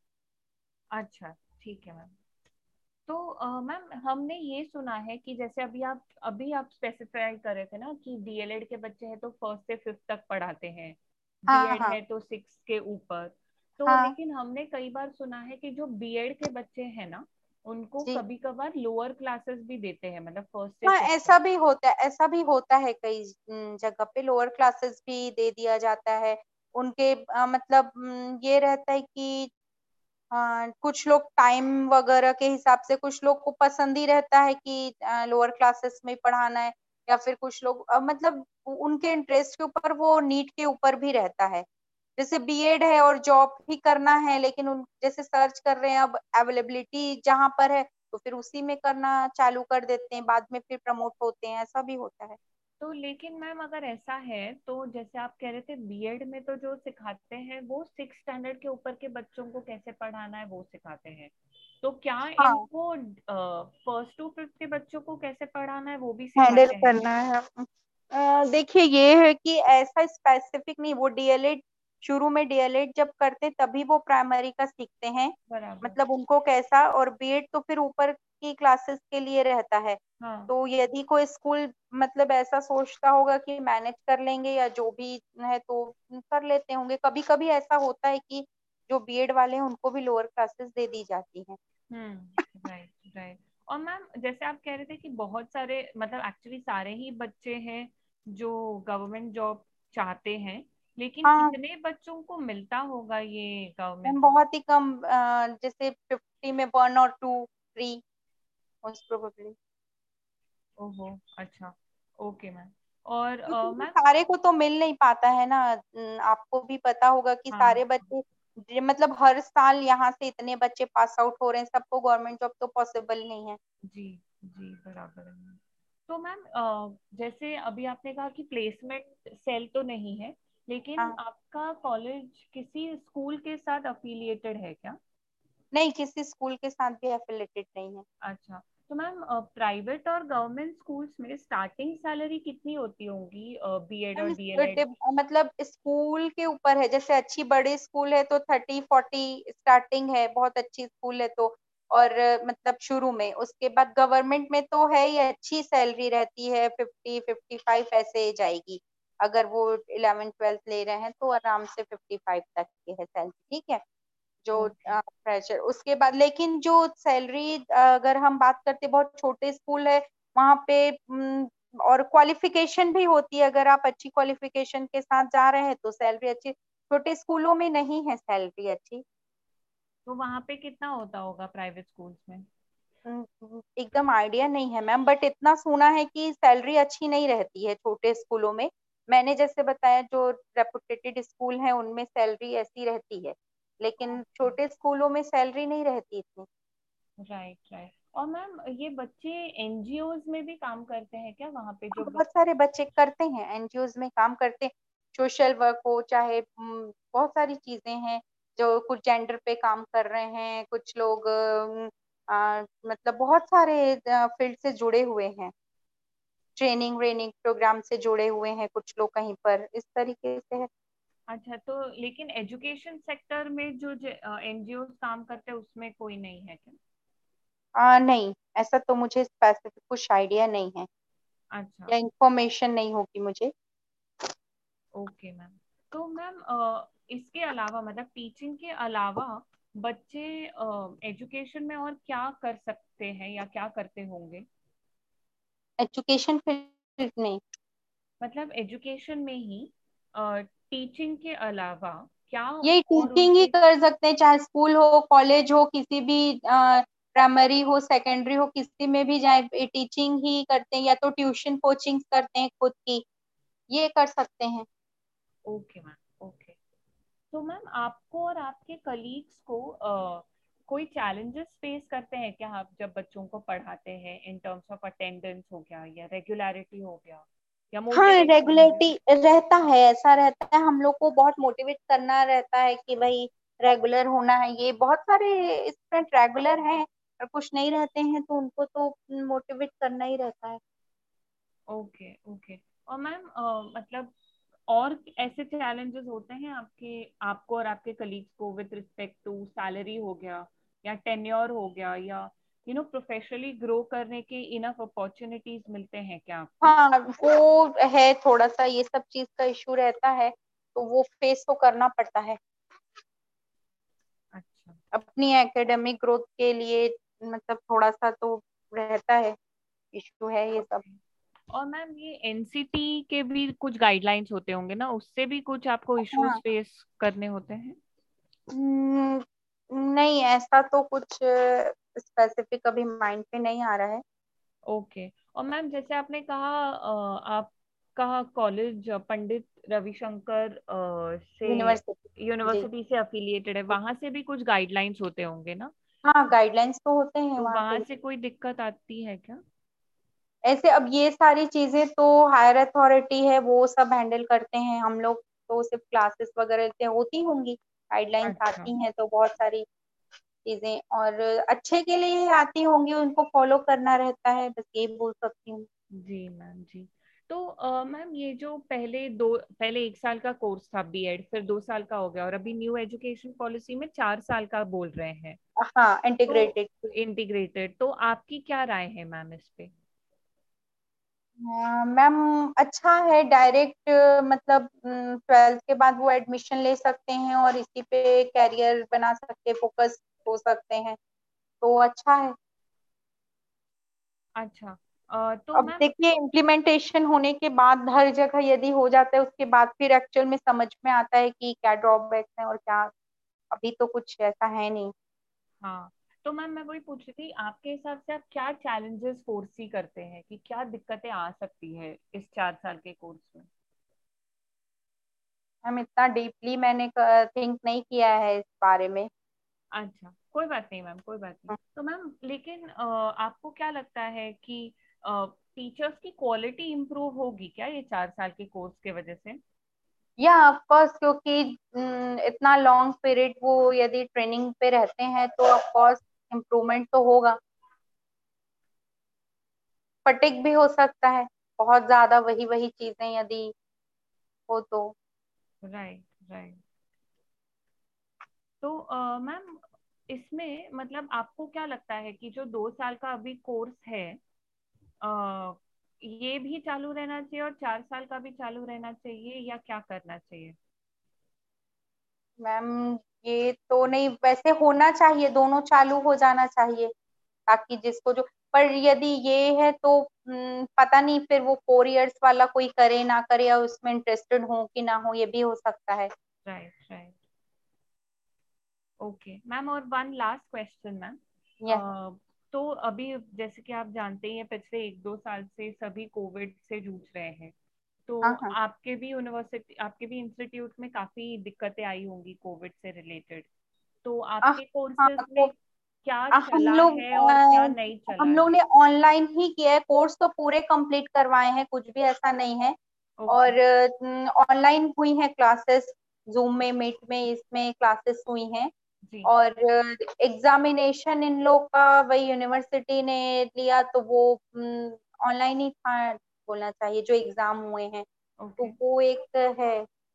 S1: अच्छा, ठीक है मैम। तो अ, मैम, हमने ये सुना है कि जैसे अभी आप अभी आप स्पेसिफाई कर रहे थे ना कि डीएलएड के बच्चे हैं तो फर्स्ट से फिफ्थ तक पढ़ाते हैं,
S2: हाँ
S1: बीएड
S2: हाँ
S1: है तो सिक्स के ऊपर। तो
S2: हाँ
S1: लेकिन हमने कई बार सुना है कि जो बीएड के बच्चे हैं ना, उनको
S2: जी।
S1: कभी कभार लोअर क्लासेस भी देते हैं, मतलब फर्स्ट से
S2: हाँ,
S1: फिफ्थ तक।
S2: ऐसा भी होता है, ऐसा भी होता है कई अम, जगह पे लोअर क्लासेस भी दे दिया जाता है। उनके अ, मतलब अम, ये रहता है कि हाँ, कुछ लोग टाइम वगैरह के हिसाब से, कुछ लोग को पसंद ही रहता है कि लोअर क्लासेस में पढ़ाना है। या फिर कुछ लोग अ, मतलब उ- उनके इंटरेस्ट के ऊपर, वो नीड के ऊपर भी रहता है। जैसे बीएड है और जॉब ही करना है लेकिन उन जैसे सर्च कर रहे हैं, अब अवेलेबिलिटी जहां पर है तो फिर उसी में करना चालू कर देते हैं, बाद में फिर प्रमोट होते हैं, ऐसा भी होता है।
S1: तो लेकिन मैम, अगर ऐसा है तो जैसे आप कह रहे थे बीएड में तो जो सिखाते हैं वो सिक्स स्टैंडर्ड के ऊपर के बच्चों को कैसे पढ़ाना है वो सिखाते हैं, तो क्या
S2: हाँ,
S1: इनको फर्स्ट टू फिफ्थ के बच्चों को कैसे पढ़ाना है वो भी
S2: हैंडल
S1: सिखाते हैं?
S2: करना है। अ, देखिए, ये है कि ऐसा स्पेसिफिक नहीं, वो डीएलएड शुरू में डीएलएड जब करते तभी वो प्राइमरी का सीखते हैं,
S1: बराबर।
S2: मतलब उनको कैसा। और बीएड तो फिर ऊपर की क्लासेस के लिए रहता है।
S1: हाँ।
S2: तो यदि कोई स्कूल मतलब ऐसा सोचता होगा कि मैनेज कर लेंगे या जो भी है तो कर लेते होंगे। कभी कभी ऐसा होता है कि जो बीएड वाले हैं उनको भी लोअर क्लासेस दे दी जाती हैं।
S1: हम्म। Right, right. और मैम, जैसे आप कह रहे थे कि बहुत सारे, मतलब एक्चुअली सारे ही बच्चे हैं जो गवर्नमेंट जॉब चाहते हैं, लेकिन
S2: हाँ
S1: कितने बच्चों को मिलता होगा ये
S2: मैम,
S1: गवर्नमेंट जॉब?
S2: बहुत ही कम, अ, जैसे फिफ्टी में वन और टू, थ्री मोस्ट प्रोबेबली।
S1: ओहो, अच्छा। Okay ma'am. और
S2: क्योंकि वो
S1: मैम,
S2: सारे को तो मिल नहीं पाता है ना। अम, आपको भी पता होगा कि
S1: हाँ,
S2: सारे बच्चे, जे- मतलब हर साल यहाँ से इतने बच्चे पास आउट हो रहे हैं, सबको गवर्नमेंट जॉब तो पॉसिबल नहीं है।
S1: जी, जी, बराबर है मैम। तो मैम, अ, जैसे अभी आपने कहा कि प्लेसमेंट सेल तो नहीं है, लेकिन
S2: हाँ,
S1: आपका कॉलेज किसी स्कूल के साथ अफिलिएटेड है क्या?
S2: नहीं, किसी स्कूल के साथ भी एफिलेटेड नहीं है।
S1: अच्छा। तो मैम, प्राइवेट और गवर्नमेंट स्कूल्स में स्टार्टिंग सैलरी कितनी होती होंगी, बीएड और
S2: मैम, इस-
S1: डीएलएड?
S2: डिप- मतलब स्कूल के ऊपर है, जैसे अच्छी बड़ी स्कूल है तो थर्टी फोर्टी स्टार्टिंग है, बहुत अच्छी स्कूल है तो। और अ, मतलब शुरू में, उसके बाद गवर्नमेंट में तो है ही, अच्छी सैलरी रहती है, फिफ्टी फिफ्टी फाइव ऐसे जाएगी। अगर वो इलेवन ट्वेल्थ ले रहे हैं तो आराम से फिफ्टी फाइव तक की है सैलरी, ठीक है। जो
S1: ओके।
S2: फ्रेशर, उसके बाद लेकिन जो सैलरी, अगर हम बात करते, बहुत छोटे स्कूल है वहाँ पे, हम्म, और क्वालिफिकेशन भी होती है, अगर आप अच्छी क्वालिफिकेशन के साथ जा रहे हैं तो सैलरी अच्छी। छोटे स्कूलों में नहीं है सैलरी अच्छी।
S1: तो वहाँ पे कितना होता होगा प्राइवेट स्कूल्स में?
S2: हम्म, एकदम आइडिया नहीं है मैम, बट इतना सुना है कि सैलरी अच्छी नहीं रहती है छोटे स्कूलों में। मैंने जैसे बताया, जो रेपुटेटेड स्कूल है उनमें सैलरी ऐसी रहती है, लेकिन छोटे स्कूलों में सैलरी नहीं रहती इतनी।
S1: Right, right. और मैम, ये बच्चे एनजीओज में भी काम करते हैं क्या वहाँ पे, जो ब...
S2: बहुत सारे बच्चे करते हैं, एनजीओज में काम करते हैं, सोशल वर्क हो चाहे, हम्म, बहुत सारी चीजें हैं। जो कुछ जेंडर पे काम कर रहे हैं, कुछ लोग अम, आ, मतलब बहुत सारे फील्ड से जुड़े हुए हैं, ट्रेनिंग व्रेनिंग प्रोग्राम से जुड़े हुए हैं कुछ लोग कहीं पर, इस तरीके से है।
S1: अच्छा, तो लेकिन एजुकेशन सेक्टर में जो एनजीओ काम करते हैं उसमें कोई नहीं है क्या?
S2: आ, नहीं, ऐसा तो मुझे स्पेसिफिक कुछ आइडिया नहीं है,
S1: अच्छा।
S2: या इंफॉर्मेशन नहीं होगी मुझे।
S1: Okay ma'am. तो मैम, अ, इसके अलावा, मतलब टीचिंग के अलावा, बच्चे एजुकेशन में और क्या कर सकते हैं या क्या करते होंगे?
S2: एजुकेशन फील्ड नहीं,
S1: मतलब एजुकेशन में ही टीचिंग के अलावा क्या
S2: ये
S1: और
S2: टीचिंग ही
S1: उनके?
S2: कर सकते हैं, चाहे स्कूल हो, कॉलेज हो, किसी भी प्राइमरी हो, सेकेंडरी हो, किसी में भी जाए टीचिंग ही करते हैं, या तो ट्यूशन कोचिंग करते हैं खुद की, ये कर सकते हैं।
S1: Okay ma'am, okay. तो मैम, आपको और आपके कलीग्स को अ, कोई चैलेंजेस फेस करते हैं क्या, आप जब बच्चों को पढ़ाते हैं, इन टर्म्स ऑफ अटेंडेंस हो गया या रेगुलरिटी हो गया या
S2: हाँ,
S1: मोटिवेशन हो गया?
S2: रेगुलरिटी रहता है, ऐसा रहता है, हम लोग को बहुत मोटिवेट करना रहता है कि भाई रेगुलर होना है। ये बहुत सारे स्टूडेंट रेगुलर हैं, और कुछ नहीं रहते हैं तो उनको तो मोटिवेट करना ही रहता है।
S1: Okay, okay. और मैम, मतलब और ऐसे चैलेंजेस होते हैं आपके आपको और आपके कलीग्स को विद रिस्पेक्ट टू सैलरी हो गया या टेन्योर हो गया, या यू नो प्रोफेशनली ग्रो करने के इनफ अपॉर्चुनिटीज मिलते हैं क्या आपको?
S2: हाँ, वो है, थोड़ा सा ये सब चीज का इशू रहता है, तो वो फेस तो करना पड़ता है
S1: अच्छा।
S2: अपनी एकेडमिक ग्रोथ के लिए, मतलब थोड़ा सा तो रहता है, इशू है ये सब।
S1: ओके। और मैम, ये एनसीटी के भी कुछ गाइडलाइंस होते होंगे ना, उससे भी कुछ आपको इश्यूज
S2: हाँ,
S1: फेस करने होते हैं?
S2: हम्म, नहीं, ऐसा तो कुछ स्पेसिफिक अभी माइंड पे नहीं आ रहा है।
S1: ओके। और मैम, जैसे आपने कहा, अ, आपका कॉलेज पंडित रविशंकर अ, से
S2: यूनिवर्सिटी। जी।
S1: यूनिवर्सिटी से अफिलिएटेड है, वहां से भी कुछ गाइडलाइंस होते होंगे ना?
S2: हाँ, गाइडलाइंस तो होते हैं
S1: तो
S2: वहाँ से
S1: वहां
S2: भी।
S1: से कोई दिक्कत आती है क्या?
S2: ऐसे अब ये सारी चीजें तो हायर अथॉरिटी है, वो सब हैंडल करते हैं, हम लोग तो सिर्फ क्लासेस वगैरह से होती होंगी, गाइडलाइंस
S1: अच्छा।
S2: आती हैं तो बहुत सारी चीजें और अच्छे के लिए ही आती होंगी, उनको फॉलो करना रहता है, बस ये बोल सकती हूँ।
S1: जी मैम, जी। तो अ, मैम, ये जो पहले दो पहले एक साल का कोर्स था बीएड, फिर दो साल का हो गया, और अभी न्यू एजुकेशन पॉलिसी में चार साल का बोल रहे हैं।
S2: हाँ,
S1: तो
S2: इंटीग्रेटेड।
S1: इंटीग्रेटेड, तो आपकी क्या राय है मैम इस पे?
S2: मैम, अच्छा है, डायरेक्ट, मतलब ट्वेल्थ के बाद वो एडमिशन ले सकते हैं और इसी पे कैरियर बना सकते, फोकस हो सकते हैं, तो अच्छा है।
S1: अच्छा। अ, तो
S2: अब
S1: मैम
S2: देखिए इम्प्लीमेंटेशन होने के बाद हर जगह यदि हो जाता है उसके बाद फिर एक्चुअल में समझ में आता है कि क्या ड्रॉबैक्स हैं और क्या, अभी तो कुछ ऐसा है नहीं।
S1: हाँ, तो मैम मैं वही पूछ रही थी, आपके हिसाब से आप क्या चैलेंजेस फोर्सी करते हैं कि क्या दिक्कतें आ सकती है इस चार साल के कोर्स में?
S2: मैम इतना डीपली मैंने थिंक नहीं किया है इस बारे में।
S1: अच्छा, कोई बात नहीं मैम, कोई बात नहीं। तो मैम लेकिन अ, आपको क्या लगता है कि टीचर्स की क्वालिटी इम्प्रूव होगी क्या ये चार साल के कोर्स के वजह से?
S2: या ऑफ कोर्स, क्योंकि हम्म, इतना लॉन्ग पीरियड वो यदि ट्रेनिंग पे रहते हैं तो ऑफ कोर्स इम्प्रूवमेंट तो होगा। फटिग भी हो सकता है, बहुत ज्यादा वही वही चीजें यदि हो तो।
S1: Right, right. तो मैम इसमें मतलब आपको क्या लगता है कि जो दो साल का अभी कोर्स है, अ, ये भी चालू रहना चाहिए और चार साल का भी चालू रहना चाहिए, या क्या करना चाहिए?
S2: मैम ये तो नहीं, वैसे होना चाहिए, दोनों चालू हो जाना चाहिए ताकि जिसको जो, पर यदि ये है तो हम्म, पता नहीं फिर वो फोर इयर्स वाला कोई करे ना करे या उसमें इंटरेस्टेड हो कि ना हो, ये भी हो सकता है।
S1: Right, right. ओके मैम, और one last question ma'am.
S2: Yes.
S1: तो अभी जैसे कि आप जानते ही हैं, पिछले एक दो साल से सभी कोविड से जूझ रहे हैं। तो
S2: हाँ हाँ
S1: आपके भी यूनिवर्सिटी, आपके भी इंस्टीट्यूट में काफी दिक्कतें आई होंगी कोविड से रिलेटेड। तो
S2: आह,
S1: आपके
S2: हाँ
S1: कोर्सेज
S2: को,
S1: में क्या
S2: आ, हम
S1: चला
S2: लोग
S1: है और क्या नहीं
S2: आ,
S1: चला
S2: हम लोग
S1: है?
S2: ने ऑनलाइन ही किया है, कोर्स तो पूरे कंप्लीट करवाए हैं, कुछ भी ऐसा नहीं है।
S1: ओके।
S2: और ऑनलाइन हुई हैं क्लासेस, जूम में, मीट में, इसमें क्लासेस हुई हैं।
S1: जी।
S2: और एग्जामिनेशन इन लोग का वही यूनिवर्सिटी ने लिया तो वो ऑनलाइन ही था, बोलना चाहिए, जो एग्जाम हुए हैं। तो
S1: ओके।
S2: वो एक है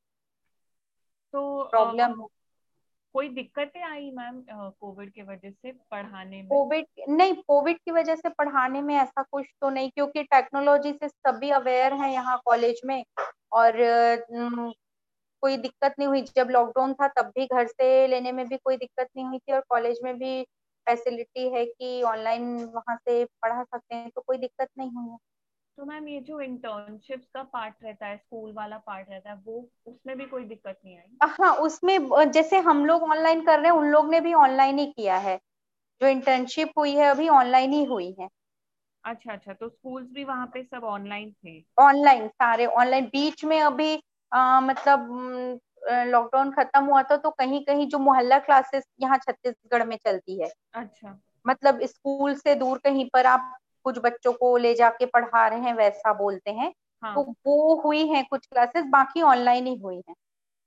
S1: तो
S2: प्रॉब्लम।
S1: कोई दिक्कतें आई मैम कोविड की वजह से पढ़ाने में?
S2: कोविड नहीं, कोविड की वजह से पढ़ाने में ऐसा कुछ तो नहीं, क्योंकि टेक्नोलॉजी से सभी अवेयर हैं यहाँ कॉलेज में। और अम, कोई दिक्कत नहीं हुई, जब लॉकडाउन था तब भी घर से लेने में भी कोई दिक्कत नहीं हुई थी, और कॉलेज में भी फैसिलिटी है कि ऑनलाइन वहां से पढ़ा सकते हैं, तो कोई दिक्कत नहीं हुई है।
S1: तो मैम ये जो इंटर्नशिप्स का पार्ट रहता है, स्कूल वाला पार्ट रहता है, वो उसमें भी कोई दिक्कत नहीं आई?
S2: हाँ उसमें ब- जैसे हम लोग ऑनलाइन कर रहे हैं, उन लोग ने भी ऑनलाइन ही किया है, जो इंटर्नशिप हुई है अभी ऑनलाइन ही हुई है।
S1: अच्छा, अच्छा, तो स्कूल्स भी वहाँ पे सब ऑनलाइन थे?
S2: ऑनलाइन, सारे ऑनलाइन। बीच में अभी अ, मतलब लॉकडाउन खत्म हुआ था तो कहीं कहीं जो मोहल्ला क्लासेस यहाँ छत्तीसगढ़ में चलती है,
S1: अच्छा।
S2: मतलब स्कूल से दूर कहीं पर आप कुछ बच्चों को ले जाके पढ़ा रहे हैं, वैसा बोलते हैं। तो
S1: हाँ।
S2: वो हुई हैं कुछ क्लासेस, बाकी ऑनलाइन ही हुई हैं।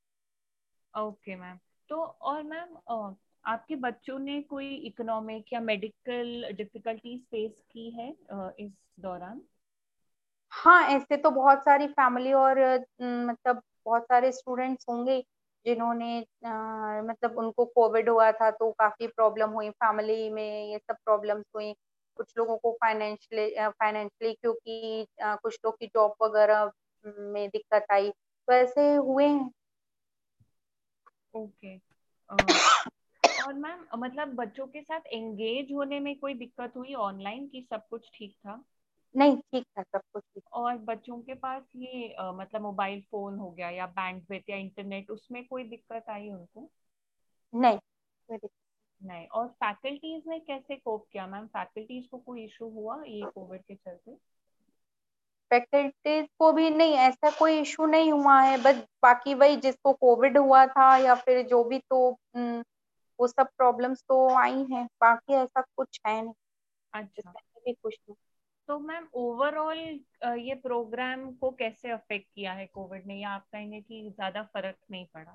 S1: Okay ma'am. तो और मैम अ, आपके बच्चों ने कोई इकोनॉमिक या मेडिकल डिफिकल्टीज फेस की है अ, इस दौरान?
S2: हाँ ऐसे तो बहुत सारी फैमिली और अम, मतलब बहुत सारे स्टूडेंट्स होंगे जिन्होंने अ, मतलब उनको कोविड हुआ था तो काफी प्रॉब्लम हुई फैमिली में, ये सब प्रॉब्लम्स हुई। कुछ लोगों को फाइनेंशियली फाइनेंशियली क्योंकि अ, कुछ लोग की जॉब वगैरह में दिक्कत आई, तो ऐसे हुए हैं।
S1: ओके। और मैम मतलब बच्चों के साथ एंगेज होने में कोई दिक्कत हुई ऑनलाइन, की सब कुछ ठीक था?
S2: नहीं ठीक था सब कुछ ठीक।
S1: और बच्चों के पास ये अ, मतलब मोबाइल फोन हो गया या बैंडविड्थ या इंटरनेट, उसमें कोई दिक्कत आई उनको?
S2: नहीं कोई दिक्कत।
S1: नहीं। और फैकल्टीज ने कैसे कोप किया मैम? फैकल्टीज को कोई इशू हुआ ये कोविड के चलते?
S2: फैकल्टीज को भी नहीं, ऐसा कोई इशू नहीं हुआ है, बस बाकी वही जिसको कोविड हुआ था या फिर जो भी, तो हम्म, वो सब प्रॉब्लम्स तो आई हैं, बाकी ऐसा कुछ है नहीं
S1: अच्छा।
S2: जिसमें भी कुछ नहीं।
S1: तो मैम ओवरऑल ये प्रोग्राम को कैसे अफेक्ट किया है कोविड ने, या आप कहेंगे कि ज्यादा फर्क नहीं पड़ा?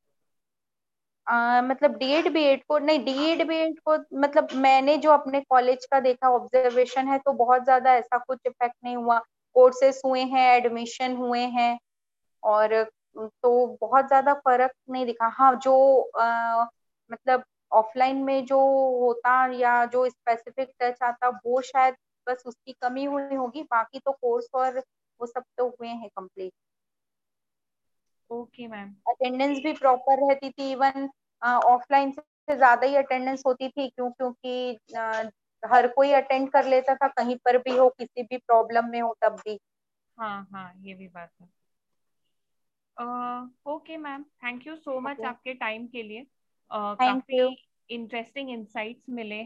S2: आ, मतलब डीएड बीएड को नहीं, डीएड बीएड को मतलब मैंने जो अपने कॉलेज का देखा ऑब्जर्वेशन है तो बहुत ज्यादा ऐसा कुछ इफेक्ट नहीं हुआ। कोर्सेस हुए हैं, एडमिशन हुए हैं, और तो बहुत ज्यादा फर्क नहीं दिखा। हाँ जो आ, मतलब ऑफलाइन में जो होता या जो स्पेसिफिक टच आता वो शायद बस उसकी कमी हुई होगी, बाकी तो कोर्स और वो सब तो हुए हैं कंप्लीट।
S1: Okay ma'am.
S2: अटेंडेंस भी प्रॉपर रहती थी, इवन ऑफलाइन से ज्यादा ही अटेंडेंस होती थी, क्यों क्योंकि हर कोई अटेंड कर लेता था, कहीं पर भी हो, किसी भी प्रॉब्लम में हो तब भी।
S1: हाँ हाँ, ये भी बात है। Okay ma'am, thank you so much
S2: okay,
S1: आपके टाइम के लिए। uh,
S2: थैंक
S1: काफी
S2: यू।
S1: इंटरेस्टिंग इंसाइट्स मिले